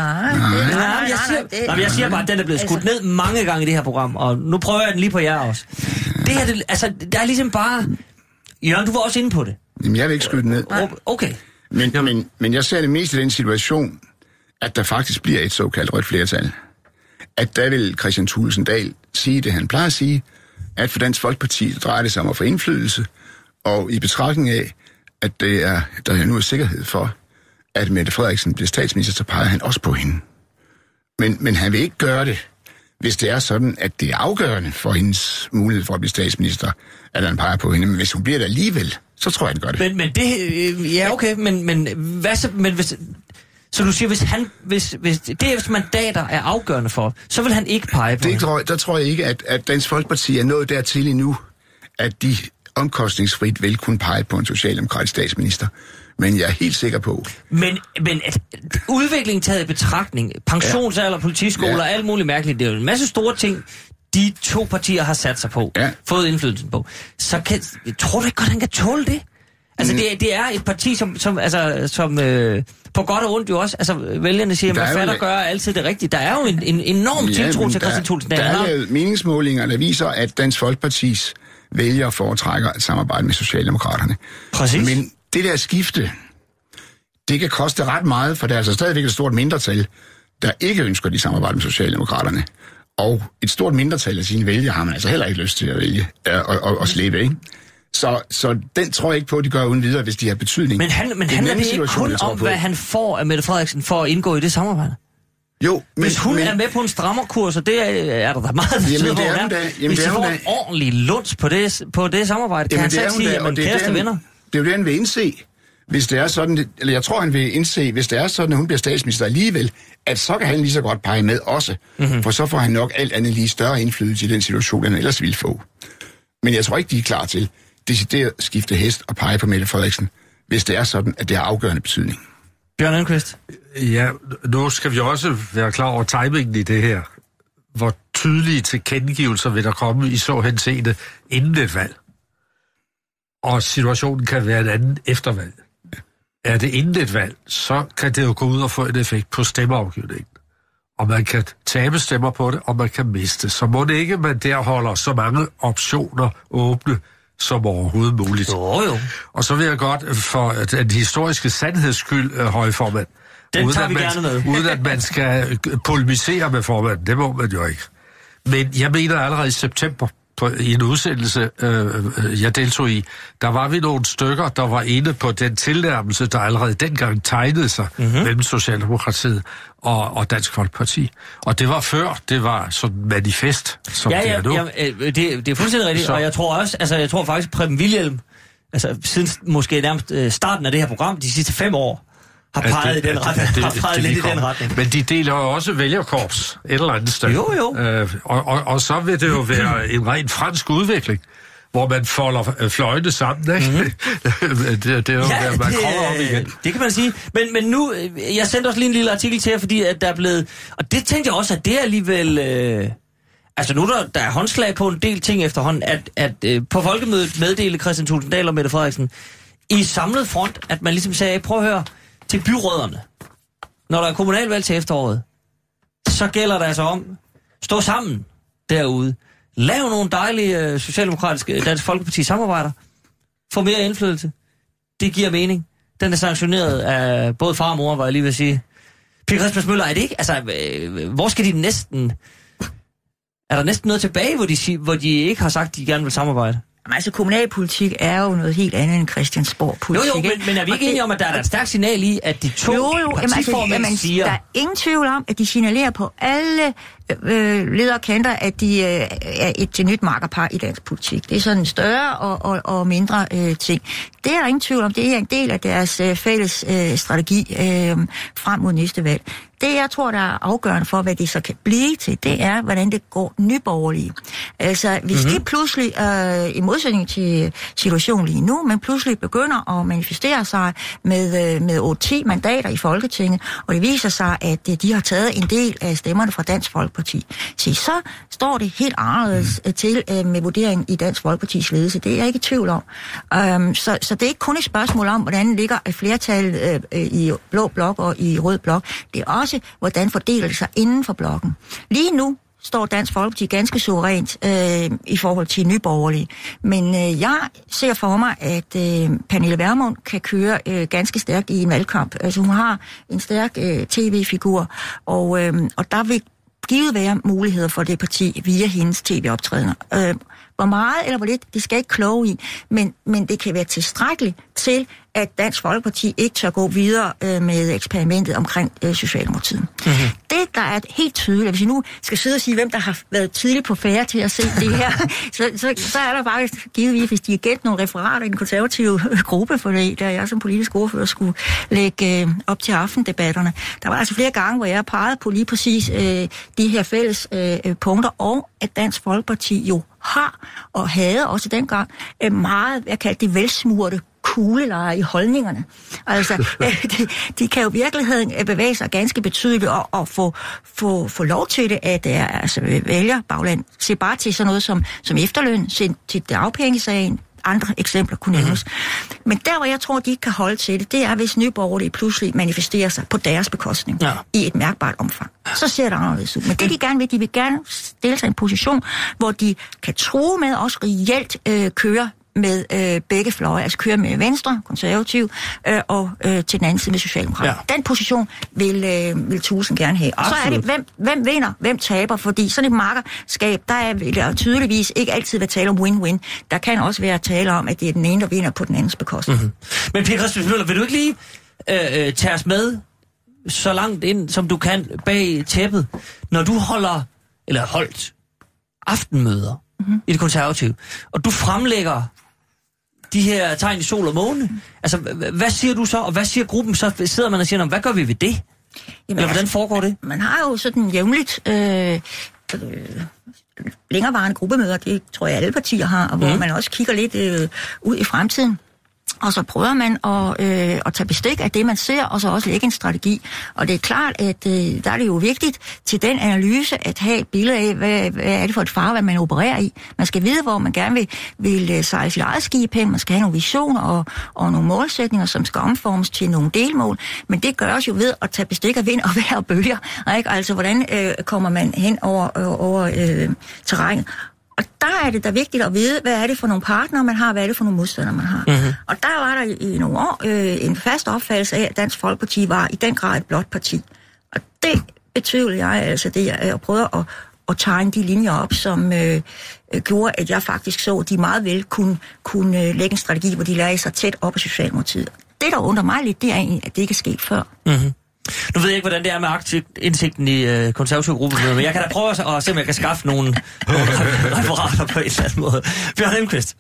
Jeg siger bare, at den er blevet skudt ned mange gange i det her program, og nu prøver jeg den lige på jer også. Det her, der er ligesom bare... Jørgen, du var også inde på det. Jamen, jeg vil ikke skyde den ned. Okay. Men jeg ser det mest i den situation, at der faktisk bliver et såkaldt rødt flertal. At der vil Kristian Thulesen Dahl sige det, han plejer at sige, at for Dansk Folkeparti drejer det sig om at få indflydelse, og i betragtning af, at der er nu sikkerhed for, at Mette Frederiksen bliver statsminister, så peger han også på hende. Men han vil ikke gøre det, hvis det er sådan, at det er afgørende for hendes mulighed for at blive statsminister, at han peger på hende. Men hvis hun bliver det alligevel, så tror jeg, han gør det. Men det... Ja, okay, men hvad så... Men hvis, så du siger, hvis DF's mandater er afgørende for, så vil han ikke pege på hende? Der tror jeg ikke, at Dansk Folkeparti er nået dertil endnu, at de omkostningsfrit vil kunne pege på en socialdemokratisk statsminister. Men jeg er helt sikker på... Men at udviklingen taget i betragtning, pensionsalder, politiskoler, alt muligt mærkeligt, det er jo en masse store ting, de to partier har sat sig på, fået indflydelsen på. Så tror du ikke godt, han kan tåle det? Altså, det er et parti, som på godt og ondt jo også, altså vælgerne siger, at fatter gør altid det rigtige. Der er jo en enorm tiltro til Kristian Thulesen Dahl. Der er meningsmålinger, der viser, at Dansk Folkepartis vælgere foretrækker at samarbejde med Socialdemokraterne. Præcis. Men det der skifte, det kan koste ret meget, for der er altså stadigvæk et stort mindretal, der ikke ønsker de samarbejde med Socialdemokraterne. Og et stort mindretal af sine vælgere har man altså heller ikke lyst til at vælge og slippe, ikke? Så den tror jeg ikke på, at de gør uden videre, hvis de har betydning. Men handler det ikke kun om, hvad han får af Mette Frederiksen for at indgå i det samarbejde? Jo, hvis hun er med på en strammerkurs, og det er der meget, der betyder, hvor hun er. Hvis de får en ordentlig lunds på det samarbejde, kan han selv sige, at man kæreste venner. Det er jo det, han vil indse. Hvis det er sådan, eller jeg tror, han vil indse, hvis det er sådan, at hun bliver statsminister alligevel, at så kan han lige så godt pege med også. Mm-hmm. For så får han nok alt andet lige større indflydelse i den situation, han ellers ville få. Men jeg tror ikke, de er klar til decideret skifte hest og pege på Mette Frederiksen, hvis det er sådan, at det har afgørende betydning. Bjørn Elmquist? Ja, nu skal vi også være klar over timingen i det her. Hvor tydelige tilkendegivelser vil der komme i så henseende inden et valg. Og situationen kan være en anden eftervalg. Er det inden et valg, så kan det jo gå ud og få en effekt på stemmeafgivningen. Og man kan tabe stemmer på det, og man kan miste. Så må det ikke, man der holder så mange optioner åbne som overhovedet muligt. Jo. Og så vil jeg godt for den historiske sandheds skyld, højformand. Den tager vi gerne med. Uden at man skal polemisere med formanden. Det må man jo ikke. Men jeg mener allerede i september, i en udsendelse, jeg deltog i, der var vi nogle stykker, der var inde på den tilnærmelse, der allerede dengang tegnede sig mellem Socialdemokratiet og Dansk Folkeparti. Og det var før, det var sådan et manifest, som det er nu. Det er fuldstændig rigtigt, og jeg tror faktisk, Preben Wilhjelm, siden måske nærmest starten af det her program, de sidste 5 år, har peget i den retning. Men de deler jo også vælgerkorps et eller andet sted. Jo. Og så vil det jo være en rent fransk udvikling, hvor man folder fløjte sammen, ikke? Det er jo, man kommer op igen. Det kan man sige. Men nu, jeg sendte også lige en lille artikel til jer, fordi at der er blevet... Og det tænkte jeg også, at det er alligevel... nu der er håndslag på en del ting efterhånden, at på folkemødet meddelte Kristian Thulesen Dahl og Mette Frederiksen i samlet front, at man ligesom sagde, prøv at høre, til byråderne, når der er kommunalvalg til efteråret, så gælder det altså om, stå sammen derude, lav nogle dejlige socialdemokratiske Dansk Folkeparti samarbejder, få mere indflydelse, det giver mening. Den er sanktioneret af både far og mor, var jeg lige ved at sige. Pia Christmas Møller, er det ikke? Hvor skal de næsten... Er der næsten noget tilbage, hvor de ikke har sagt, de gerne vil samarbejde? Altså, kommunalpolitik er jo noget helt andet end Christiansborg-politik. Jo, men er vi ikke enige om, at der er et stærkt signal i, at de to partiformænd siger... Der er ingen tvivl om, at de signalerer på alle lederkanter, at de er et nyt makkerpar i dansk politik. Det er sådan en større og mindre ting. Det er der ingen tvivl om. Det er en del af deres fælles strategi frem mod næste valg. Det, jeg tror, der er afgørende for, hvad det så kan blive til, det er, hvordan det går nyborgerlige. Altså, hvis de pludselig, i modsætning til situationen lige nu, men pludselig begynder at manifestere sig med 8-10 mandater i Folketinget, og det viser sig, at de har taget en del af stemmerne fra Dansk Folkeparti. Så står det helt anderledes til med vurderingen i Dansk Folkepartis ledelse. Det er jeg ikke i tvivl om. Så det er ikke kun et spørgsmål om, hvordan ligger et flertal i blå blok og i rød blok. Det er også, hvordan fordeler det sig inden for blokken. Lige nu står Dansk Folkeparti ganske suverænt i forhold til nyborgerlige. Men jeg ser for mig, at Pernille Vermund kan køre ganske stærkt i en valgkamp. Altså hun har en stærk tv-figur, og der vil givet være muligheder for det parti via hendes tv-optrædener. Hvor meget eller hvor lidt, det skal ikke kloge i, men det kan være tilstrækkeligt til, at Dansk Folkeparti ikke tør gå videre med eksperimentet omkring Socialdemokratiet. Mm-hmm. Det, der er helt tydeligt, hvis vi nu skal sidde og sige, hvem der har været tidligt på færre til at se det her, så er der faktisk givetvis, hvis de har gæt nogle referater i den konservative gruppe for det, der jeg som politisk ordfører skulle lægge op til aftendebatterne. Der var altså flere gange, hvor jeg pegede på lige præcis de her fælles punkter, og at Dansk Folkeparti jo har og havde også dengang meget, jeg kalder det velsmurte kugleleje i holdningerne. Altså, de kan jo i virkeligheden bevæge sig ganske betydeligt og få lov til det, at vælger bagland. Se bare til sådan noget som efterløn, til dagpengesagen, andre eksempler kunne nævnes. Men der, hvor jeg tror, de ikke kan holde til det, det er, hvis nyborgerlige pludselig manifesterer sig på deres bekostning i et mærkbart omfang. Så ser det anderledes ud. Men det, de vil gerne stille sig i en position, hvor de kan true med også reelt køre med begge fløje, altså køre med Venstre, Konservativ, og til den anden side med Socialdemokrater. Ja. Den position vil Tusen gerne have. Og absolut. Så er det, hvem vinder, hvem taber, fordi sådan et markerskab, der vil der tydeligvis ikke altid være tale om win-win. Der kan også være tale om, at det er den ene, der vinder på den andens bekostning. Mm-hmm. Men Per Christian Møller, vil du ikke lige tage os med så langt ind, som du kan bag tæppet, når du holdt aftenmøder i det konservative, og du fremlægger de her tegn i sol og måne. Altså, hvad siger du så, og hvad siger gruppen så? Sidder man og siger, hvad gør vi ved det? Jamen, eller hvordan foregår det? Man har jo sådan jævnligt længerevarende gruppemøder, det tror jeg alle partier har, og hvor man også kigger lidt ud i fremtiden. Og så prøver man at tage bestik af det, man ser, og så også lægge en strategi. Og det er klart, at der er det jo vigtigt til den analyse at have et billede af, hvad er det for et farvand, man opererer i. Man skal vide, hvor man gerne vil sejle sit eget skib hen. Man skal have nogle visioner og nogle målsætninger, som skal omformes til nogle delmål. Men det gøres jo ved at tage bestik af vind og vejr og bølger. Ikke? Altså, hvordan kommer man hen over terrænet? Og der er det da vigtigt at vide, hvad er det for nogle partnere, man har, hvad er det for nogle modstandere, man har. Mm-hmm. Og der var der i nogle år en fast opfattelse af, at Dansk Folkeparti var i den grad et blåt parti. Og det betvivler jeg, altså det jeg prøvede at tegne de linjer op, som gjorde, at jeg faktisk så, at de meget vel kunne lægge en strategi, hvor de lagde sig tæt op af Socialdemokratiet. Det, der undrer mig lidt, det er egentlig, at det ikke er sket før. Mm-hmm. Nu ved jeg ikke, hvordan det er med indsigten i konservative gruppe, men jeg kan da prøve at se, om jeg kan skaffe nogle referater på en eller anden måde. Bjørn Elmqvist.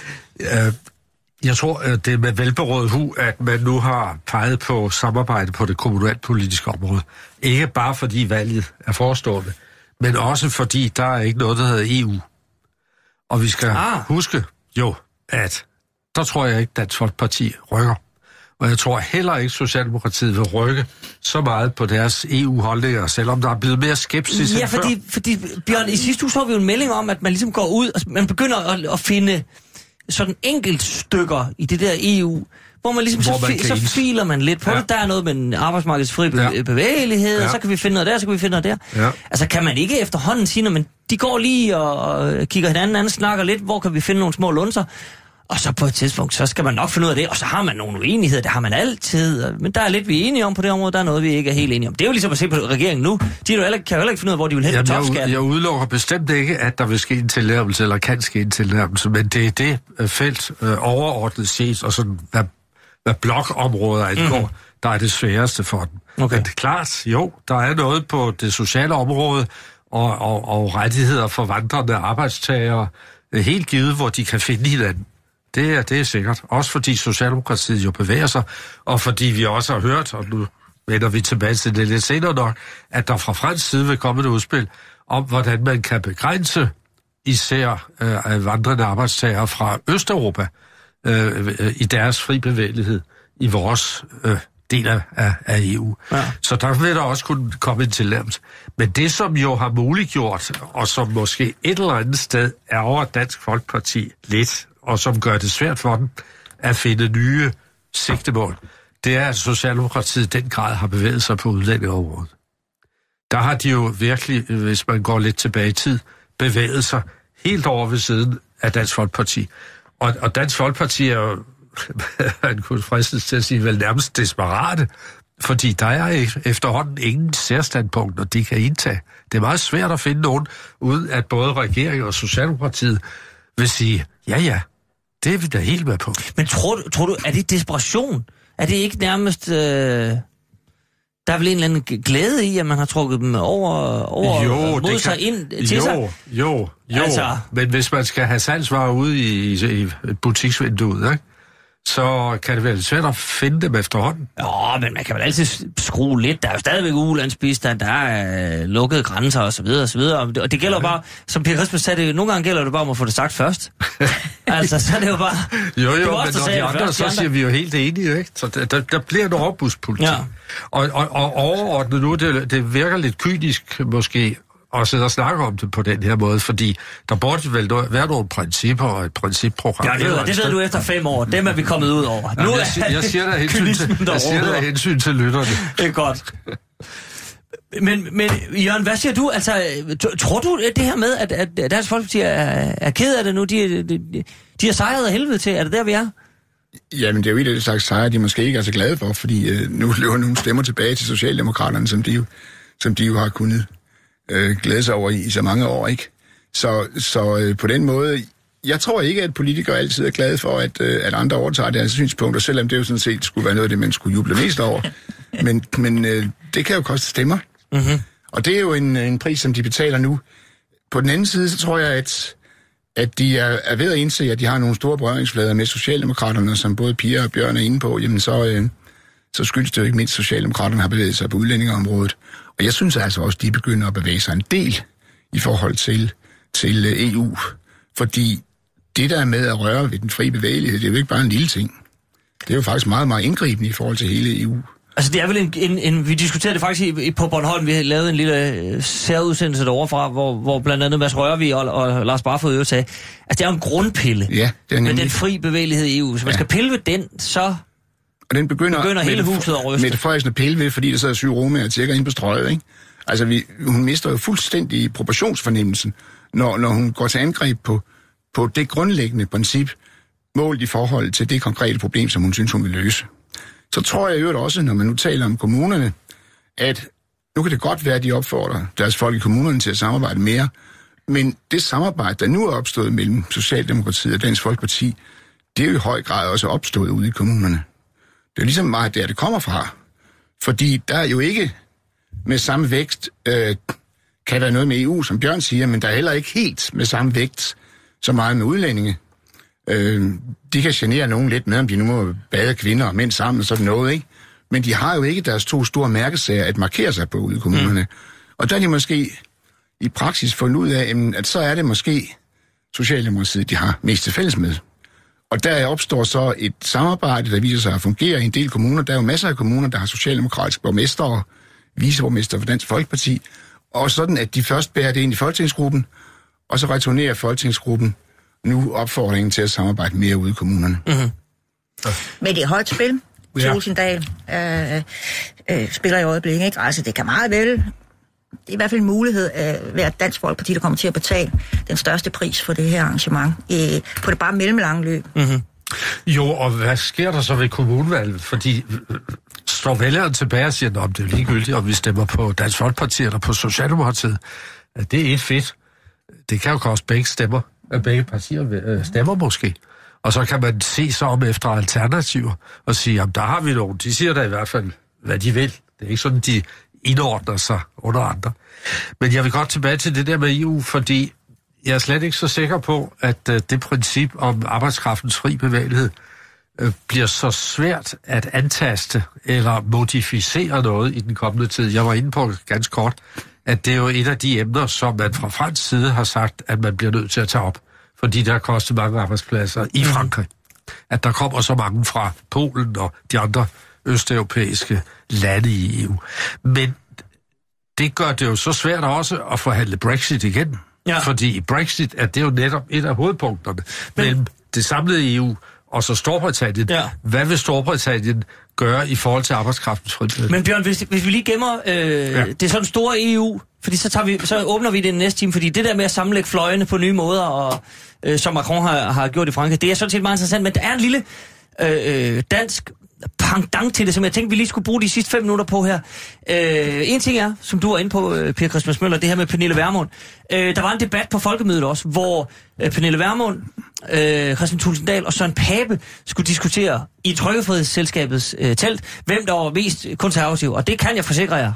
Jeg tror, at det er med velberådet hu, at man nu har peget på samarbejde på det kommunalpolitiske område. Ikke bare fordi valget er forestående, men også fordi der er ikke noget, der hedder EU. Og vi skal huske jo, at der tror jeg ikke, Dansk Folkeparti rykker. Og jeg tror heller ikke, Socialdemokratiet vil rykke så meget på deres EU-holdninger, selvom der er blevet mere skepsis end før. Fordi Bjørn, i sidste uge så vi jo en melding om, at man ligesom går ud, og man begynder at finde sådan enkelt stykker i det der EU, hvor man ligesom så filer man lidt på det. Der er noget med en arbejdsmarkedsfri bevægelighed, og så kan vi finde noget der, så kan vi finde noget der. Ja. Altså kan man ikke efterhånden sige, men de går lige og kigger hinanden, snakker lidt, hvor kan vi finde nogle små lunser? Og så på et tidspunkt, så skal man nok finde ud af det, og så har man nogle uenigheder, det har man altid. Men der er lidt, vi er enige om på det område, der er noget, vi ikke er helt enige om. Det er jo ligesom at se på regeringen nu. De kan jo heller ikke finde ud af, hvor de vil hen med topskatten. Jeg udelukker bestemt ikke, at der vil ske en tilnærmelse, eller kan ske en tilnærmelse, men det er det felt overordnet set, og sådan, hvad blokområder angår, der er det sværeste for dem. Okay. Men det er klart, jo, der er noget på det sociale område, og rettigheder for vandrende arbejdstagere, helt givet, hvor de kan finde hinanden. Det er sikkert. Også fordi Socialdemokratiet jo bevæger sig, og fordi vi også har hørt, og nu vender vi tilbage til det lidt senere nok, at der fra fransk side vil komme et udspil om, hvordan man kan begrænse især vandrende arbejdstagere fra Østeuropa i deres fri bevægelighed i vores del af EU. Ja. Så der vil der også kunne komme en tilnærmelse. Men det, som jo har muliggjort, og som måske et eller andet sted ærger Dansk Folkeparti lidt, og som gør det svært for dem at finde nye sigtemål, det er, at Socialdemokratiet den grad har bevæget sig på udlændingeområdet. Der har de jo virkelig, hvis man går lidt tilbage i tid, bevæget sig helt over ved siden af Dansk Folkeparti. Og Dansk Folkeparti er jo, man kunne fristes til at sige, vel nærmest desperate, fordi der er efterhånden ingen særstandpunkter, de kan indtage. Det er meget svært at finde nogen, uden at både regeringen og Socialdemokratiet vil sige, ja, det er vi da helt med på. Men tror du, er det desperation? Er det ikke nærmest... der er vel en eller anden glæde i, at man har trukket dem over mod sig ind til sig? Jo. Altså... Men hvis man skal have salgsvarer ude i butiksvinduet, ikke? Så kan det være svært at finde dem efterhånden. Ja, men man kan vel altid skrue lidt. Der er jo stadigvæk ulandsbistand, der er lukkede grænser osv. Og det gælder bare, som Per Christian sagde, nogle gange gælder det bare om at få det sagt først. Altså, så er det jo bare... Jo, men når de andre, så siger vi jo helt enige, ikke? Så der bliver en overbudspolitik. Ja. Og overordnet nu, det virker lidt kynisk måske, at sidde og snakke om det på den her måde, fordi der burde vel være nogle principper og et principprogram. Ja, det ved du efter 5 år. Dem er vi kommet ud over. Nu jeg siger der hensyn til lytterne. Det er godt. Men Jørgen, hvad siger du? Altså, tror du det her med, at Dansk Folkeparti er ked af det nu? De har sejret af helvede til. Er det der, vi er? Jamen, det er jo et af de slags sejre, de måske ikke er så glade for, fordi nu løber nogle stemmer tilbage til Socialdemokraterne, som de jo har kunnet glæde sig over i så mange år, ikke? Så på den måde, jeg tror ikke, at politikere altid er glade for, at andre overtager deres synspunkter, selvom det jo sådan set skulle være noget af det, man skulle juble mest over. Men det kan jo koste stemmer. Mm-hmm. Og det er jo en pris, som de betaler nu. På den anden side, så tror jeg, at de er ved at indse, at de har nogle store berøringsflader med Socialdemokraterne, som både Pia og Bjørn er inde på, jamen så skyldes det jo ikke mindst, at Socialdemokraterne har bevæget sig på udlændingeområdet. Og jeg synes altså også, at de begynder at bevæge sig en del i forhold til EU. Fordi det der med at røre ved den frie bevægelighed, det er jo ikke bare en lille ting. Det er jo faktisk meget, meget indgribende i forhold til hele EU. Altså det er vel vi diskuterede det faktisk på Bornholm, vi lavede en lille særudsendelse deroverfra, hvor blandt andet Mads Rørvig og Lars Barfod sagde, altså det er jo en grundpille med den fri bevægelighed i EU. Så man skal pille ved den, så og den begynder hele huset at ryste. Mette Frederiksen at pille ved, fordi der sidder 7 romaer og tjekker ind på strøget, ikke? Altså hun mister jo fuldstændig proportionsfornemmelsen, når hun går til angreb på det grundlæggende princip, målt i forhold til det konkrete problem, som hun synes, hun vil løse. Så tror jeg jo også, når man nu taler om kommunerne, at nu kan det godt være, at de opfordrer deres folk i kommunerne til at samarbejde mere, men det samarbejde, der nu er opstået mellem Socialdemokratiet og Dansk Folkeparti, det er jo i høj grad også opstået ude i kommunerne. Det er ligesom meget der, det kommer fra. Fordi der er jo ikke med samme vækst, kan være noget med EU, som Bjørn siger, men der er heller ikke helt med samme vægt så meget med udlændinge. De kan genere nogen lidt med, om de nu må bade kvinder og mænd sammen og sådan noget, ikke? Men de har jo ikke deres 2 store mærkesager at markere sig på ude i kommunerne. Og der er de måske i praksis fundet ud af, at så er det måske Socialdemokratiet, de har mest til fælles med. Og der opstår så et samarbejde, der viser sig at fungere i en del kommuner. Der er jo masser af kommuner, der har socialdemokratiske borgmester og viceborgmester for Dansk Folkeparti. Og sådan, at de først bærer det ind i folketingsgruppen, og så returnerer folketingsgruppen nu opfordringen til at samarbejde mere ude i kommunerne. Mm-hmm. Men det er højt spil. Tulsendal spiller i øjeblikket, ikke? Altså, det kan meget vel. Det er i hvert fald en mulighed at være Dansk Folkeparti, der kommer til at betale den største pris for det her arrangement på det bare mellemlange løb. Mm-hmm. Jo, og hvad sker der så ved kommunvalget? Fordi står vælgeren tilbage og siger, at det er ligegyldigt, om vi stemmer på Dansk Folkeparti eller på Socialdemokratiet. Det er fedt. Det kan jo koste begge stemmer. Begge partier stemmer måske. Og så kan man se sig om efter alternativer og sige, at der har vi nogen. De siger da i hvert fald, hvad de vil. Det er ikke sådan, de indordner sig under andre. Men jeg vil godt tilbage til det der med EU, fordi jeg er slet ikke så sikker på, at det princip om arbejdskraftens fri bevægelighed bliver så svært at antaste eller modificere noget i den kommende tid. Jeg var inde på ganske kort, at det er jo et af de emner, som man fra fransk side har sagt, at man bliver nødt til at tage op, fordi der koster mange arbejdspladser i Frankrig. At der kommer så mange fra Polen og de andre østeuropæiske lande i EU. Men det gør det jo så svært også at forhandle Brexit igen. Ja. Fordi i Brexit er det jo netop et af hovedpunkterne mellem det samlede EU og så Storbritannien. Ja. Hvad vil Storbritannien gøre i forhold til arbejdskraftens frihed? Men Bjørn, hvis vi lige gemmer det er sådan store EU, fordi så åbner vi det næste time, fordi det der med at sammenlægge fløjene på nye måder, og som Macron har gjort i Frankrig, det er sådan set meget interessant, men der er en lille dansk pendant til det, som jeg tænkte, vi lige skulle bruge de sidste 5 minutter på her. En ting er, som du var inde på, Per Christmas Møller, det her med Pernille Vermund. Der var en debat på Folkemødet også, hvor Pernille Vermund, Kristian Thulesen Dahl og Søren Pape skulle diskutere i Trykkefrihedsselskabets telt, hvem der var mest konservativ. Og det kan jeg forsikre jer.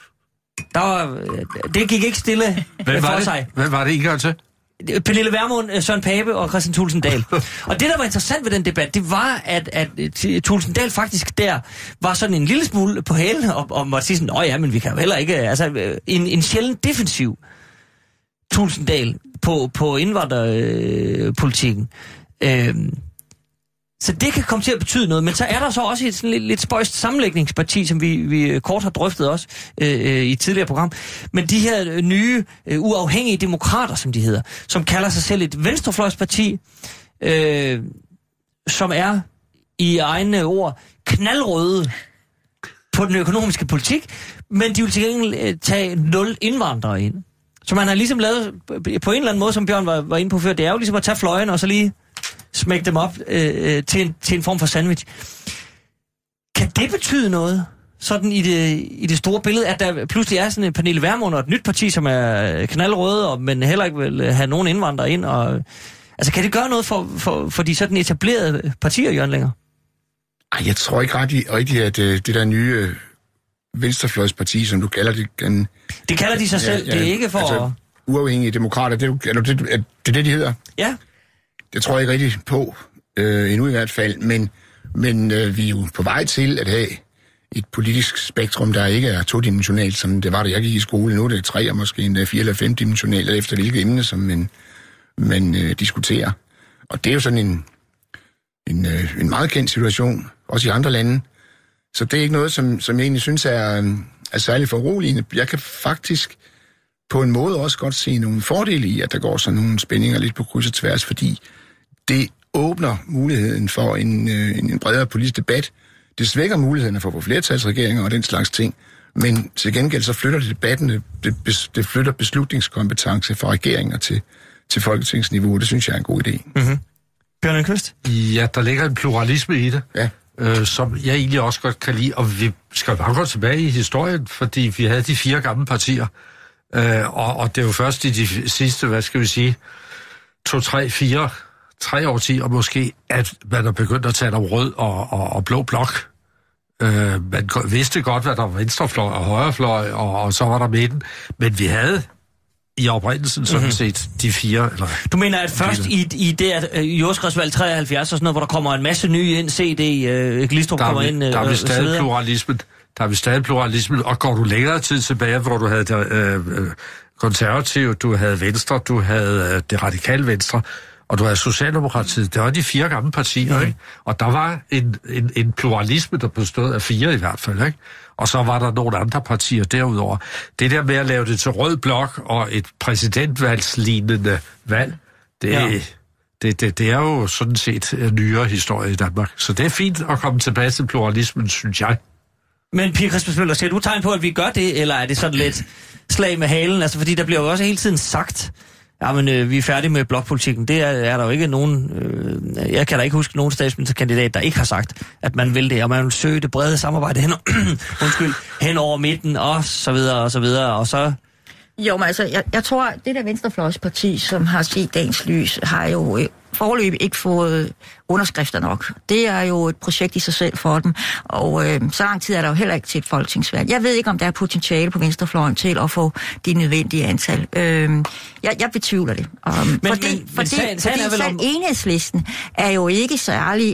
Det gik ikke stille for sig. Hvem var det, I gør til? Pernille Vermund, Søren Pape og Kristian Thulesen Dahl. Og det, der var interessant ved den debat, det var, at Thulesen Dahl faktisk der var sådan en lille smule på hælene og måtte sige sådan, men vi kan jo heller ikke, altså en sjældent defensiv Thulesen Dahl på indvandrerpolitikken. Så det kan komme til at betyde noget, men så er der så også et sådan lidt spøjst sammenlægningsparti, som vi kort har drøftet også i et tidligere program. Men de her nye uafhængige demokrater, som de hedder, som kalder sig selv et venstrefløjsparti, som er i egne ord knaldrøde på den økonomiske politik, men de vil til gengæld tage 0 indvandrere ind. Så man har ligesom lavet, på en eller anden måde, som Bjørn var inde på før, det er jo ligesom at tage fløjen og så lige smække dem op til en form for sandwich. Kan det betyde noget, sådan i det store billede, at der pludselig er sådan en Pernille Vermund og et nyt parti, som er knaldrøde, men heller ikke vil have nogen indvandrere ind? Og, altså, kan det gøre noget for de sådan etablerede partier, Jørgen Lenger? Ej, jeg tror ikke rigtigt, at det der nye venstrefløjsparti, som du kalder det... Det kalder de sig selv, det er ikke for... Altså, uafhængige demokrater, det er det, de hedder? Ja. Det tror jeg ikke rigtigt på, endnu i hvert fald, men vi er jo på vej til at have et politisk spektrum, der ikke er todimensionalt, som det var, da jeg gik i skole. Nu er det 3 og måske endda 4 eller 5 dimensionalt, efter hvilke emne, som man diskuterer. Og det er jo sådan en meget kendt situation, også i andre lande. Så det er ikke noget, som jeg egentlig synes er særlig foruroligende. Jeg kan faktisk på en måde også godt se nogle fordele i, at der går sådan nogle spændinger lidt på kryds og tværs, fordi det åbner muligheden for en bredere politisk debat. Det svækker mulighederne for at få flertalsregeringer og den slags ting, men til gengæld så flytter det debatten, det flytter beslutningskompetence fra regeringer til folketingsniveau, det synes jeg er en god idé. Mm-hmm. Bjørn Kvist? Ja, der ligger en pluralisme i det, som jeg egentlig også godt kan lide, og vi skal bare gå tilbage i historien, fordi vi havde de 4 gamle partier, og det er jo først i de sidste, 2, 3, 4... 3 årtier måske, at man er begyndt at tale om rød og blå blok. Man vidste godt, hvad der var venstrefløj og højrefløj, og så var der midten. Men vi havde i oprindelsen sådan set de 4. Eller, du mener, at først i det at jordskredsvalg 73 og sådan noget, hvor der kommer en masse nye ind, CD, Glistrup kommer ind, der er stadig pluralismen. Der er vi stadig pluralismen, og går du længere tid tilbage, hvor du havde konservative, du havde Venstre, du havde det radikale Venstre, og du havde Socialdemokratiet, det var de 4 gamle partier, ikke? Og der var en pluralisme, der bestod af 4 i hvert fald, ikke? Og så var der nogle andre partier derudover. Det der med at lave det til rød blok og et præsidentvalgslignende valg, det er jo sådan set en nyere historie i Danmark. Så det er fint at komme tilbage til pluralismen, synes jeg. Men Pia Christmas-Møller, ser du tegn på, at vi gør det, eller er det sådan lidt slag med halen? Altså, fordi der bliver jo også hele tiden sagt, vi er færdige med blokpolitikken. Det er der jo ikke nogen... jeg kan da ikke huske nogen statsministerkandidat, der ikke har sagt, at man vil det, og man vil søge det brede samarbejde hen over midten, og så videre, og så videre, og så... Jo, men altså, jeg tror, det der venstrefløjsparti, som har set dagens lys, har jo foreløbig ikke fået underskrifter nok. Det er jo et projekt i sig selv for dem, og så lang tid er der jo heller ikke til et folketingsvalg. Jeg ved ikke, om der er potentiale på venstrefløjen til at få det nødvendige antal. Jeg betvivler det. Fordi selv Enhedslisten er jo ikke særlig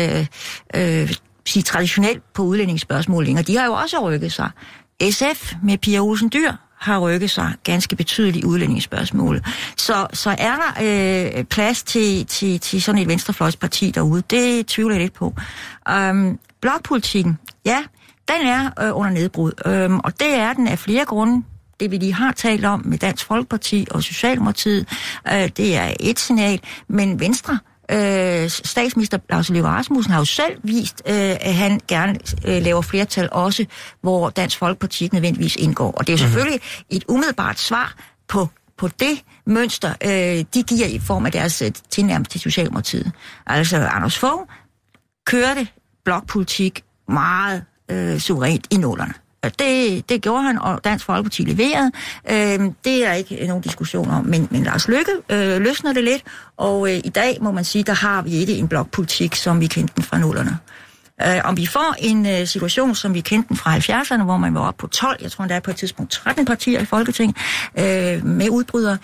traditionelt på udlændingsspørgsmål længere. De har jo også rykket sig. SF med Pia Olsen Dyhr har rykket sig ganske betydeligt i udlændingsspørgsmålet. Så er der plads til sådan et venstrefløjsparti derude? Det tvivler jeg lidt på. Blokpolitikken, ja, den er under nedbrud. Og det er den af flere grunde. Det vi lige har talt om med Dansk Folkeparti og Socialdemokratiet, det er et signal, men Venstre... statsminister Lars Løkke Rasmussen har jo selv vist, at han gerne laver flertal også, hvor Dansk Folkeparti ikke nødvendigvis indgår. Og det er jo selvfølgelig et umiddelbart svar på det mønster, de giver i form af deres tilnærmelse til Socialdemokratiet. Altså Anders Fogh kørte blokpolitik meget suverænt i nullerne. Det gjorde han, og Dansk Folkeparti leverede. Det er ikke nogen diskussion om, men Lars Løkke løsner det lidt, og i dag må man sige, der har vi ikke en blokpolitik, som vi kendte den fra nullerne. Om vi får en situation, som vi kendte den fra 70'erne, hvor man var oppe på 12, jeg tror, der er på et tidspunkt 13 partier i Folketinget med udbrydere,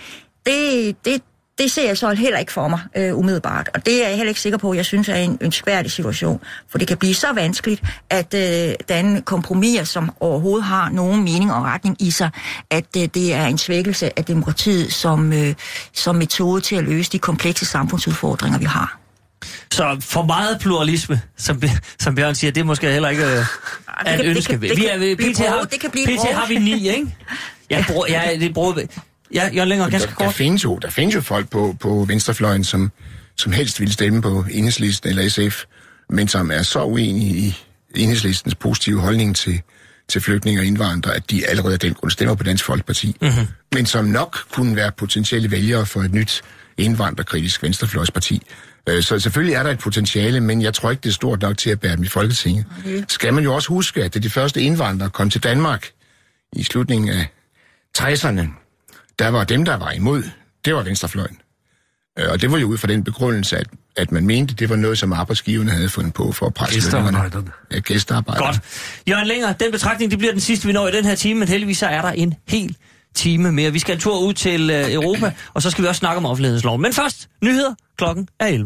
det ser jeg så heller ikke for mig umiddelbart. Og det er jeg heller ikke sikker på, jeg synes er en ønskværdig situation. For det kan blive så vanskeligt, at danne kompromiser, som overhovedet har nogen mening og retning i sig, at det er en svækkelse af demokratiet som metode til at løse de komplekse samfundsudfordringer, vi har. Så for meget pluralisme, som Bjørn siger, det er måske heller ikke at ønske. PT har vi 9, ikke? Jeg længere ganske kort. Der findes jo folk på venstrefløjen, som helst vil stemme på Enhedslisten eller SF, men som er så uenige Enhedslistens positive holdning til flygtninge og indvandrere, at de allerede af den grund stemmer på Dansk Folkeparti. Mm-hmm. Men som nok kunne være potentielle vælgere for et nyt indvandrerkritisk venstrefløjsparti. Så selvfølgelig er der et potentiale, men jeg tror ikke, det er stort nok til at bære dem i Folketinget. Okay. Skal man jo også huske, at de første indvandrere kom til Danmark i slutningen af 60'erne, der var dem, der var imod, det var venstrefløjen. Og det var jo ud fra den begrundelse, at man mente, det var noget, som arbejdsgiverne havde fundet på for at presse lønningerne. Ja, gæstearbejderne. Godt. Jørgen Lenger, den betragtning, det bliver den sidste, vi når i den her time, men heldigvis så er der en hel time mere. Vi skal en tur ud til Europa, og så skal vi også snakke om offentlighedsloven. Men først, nyheder. Klokken er 11.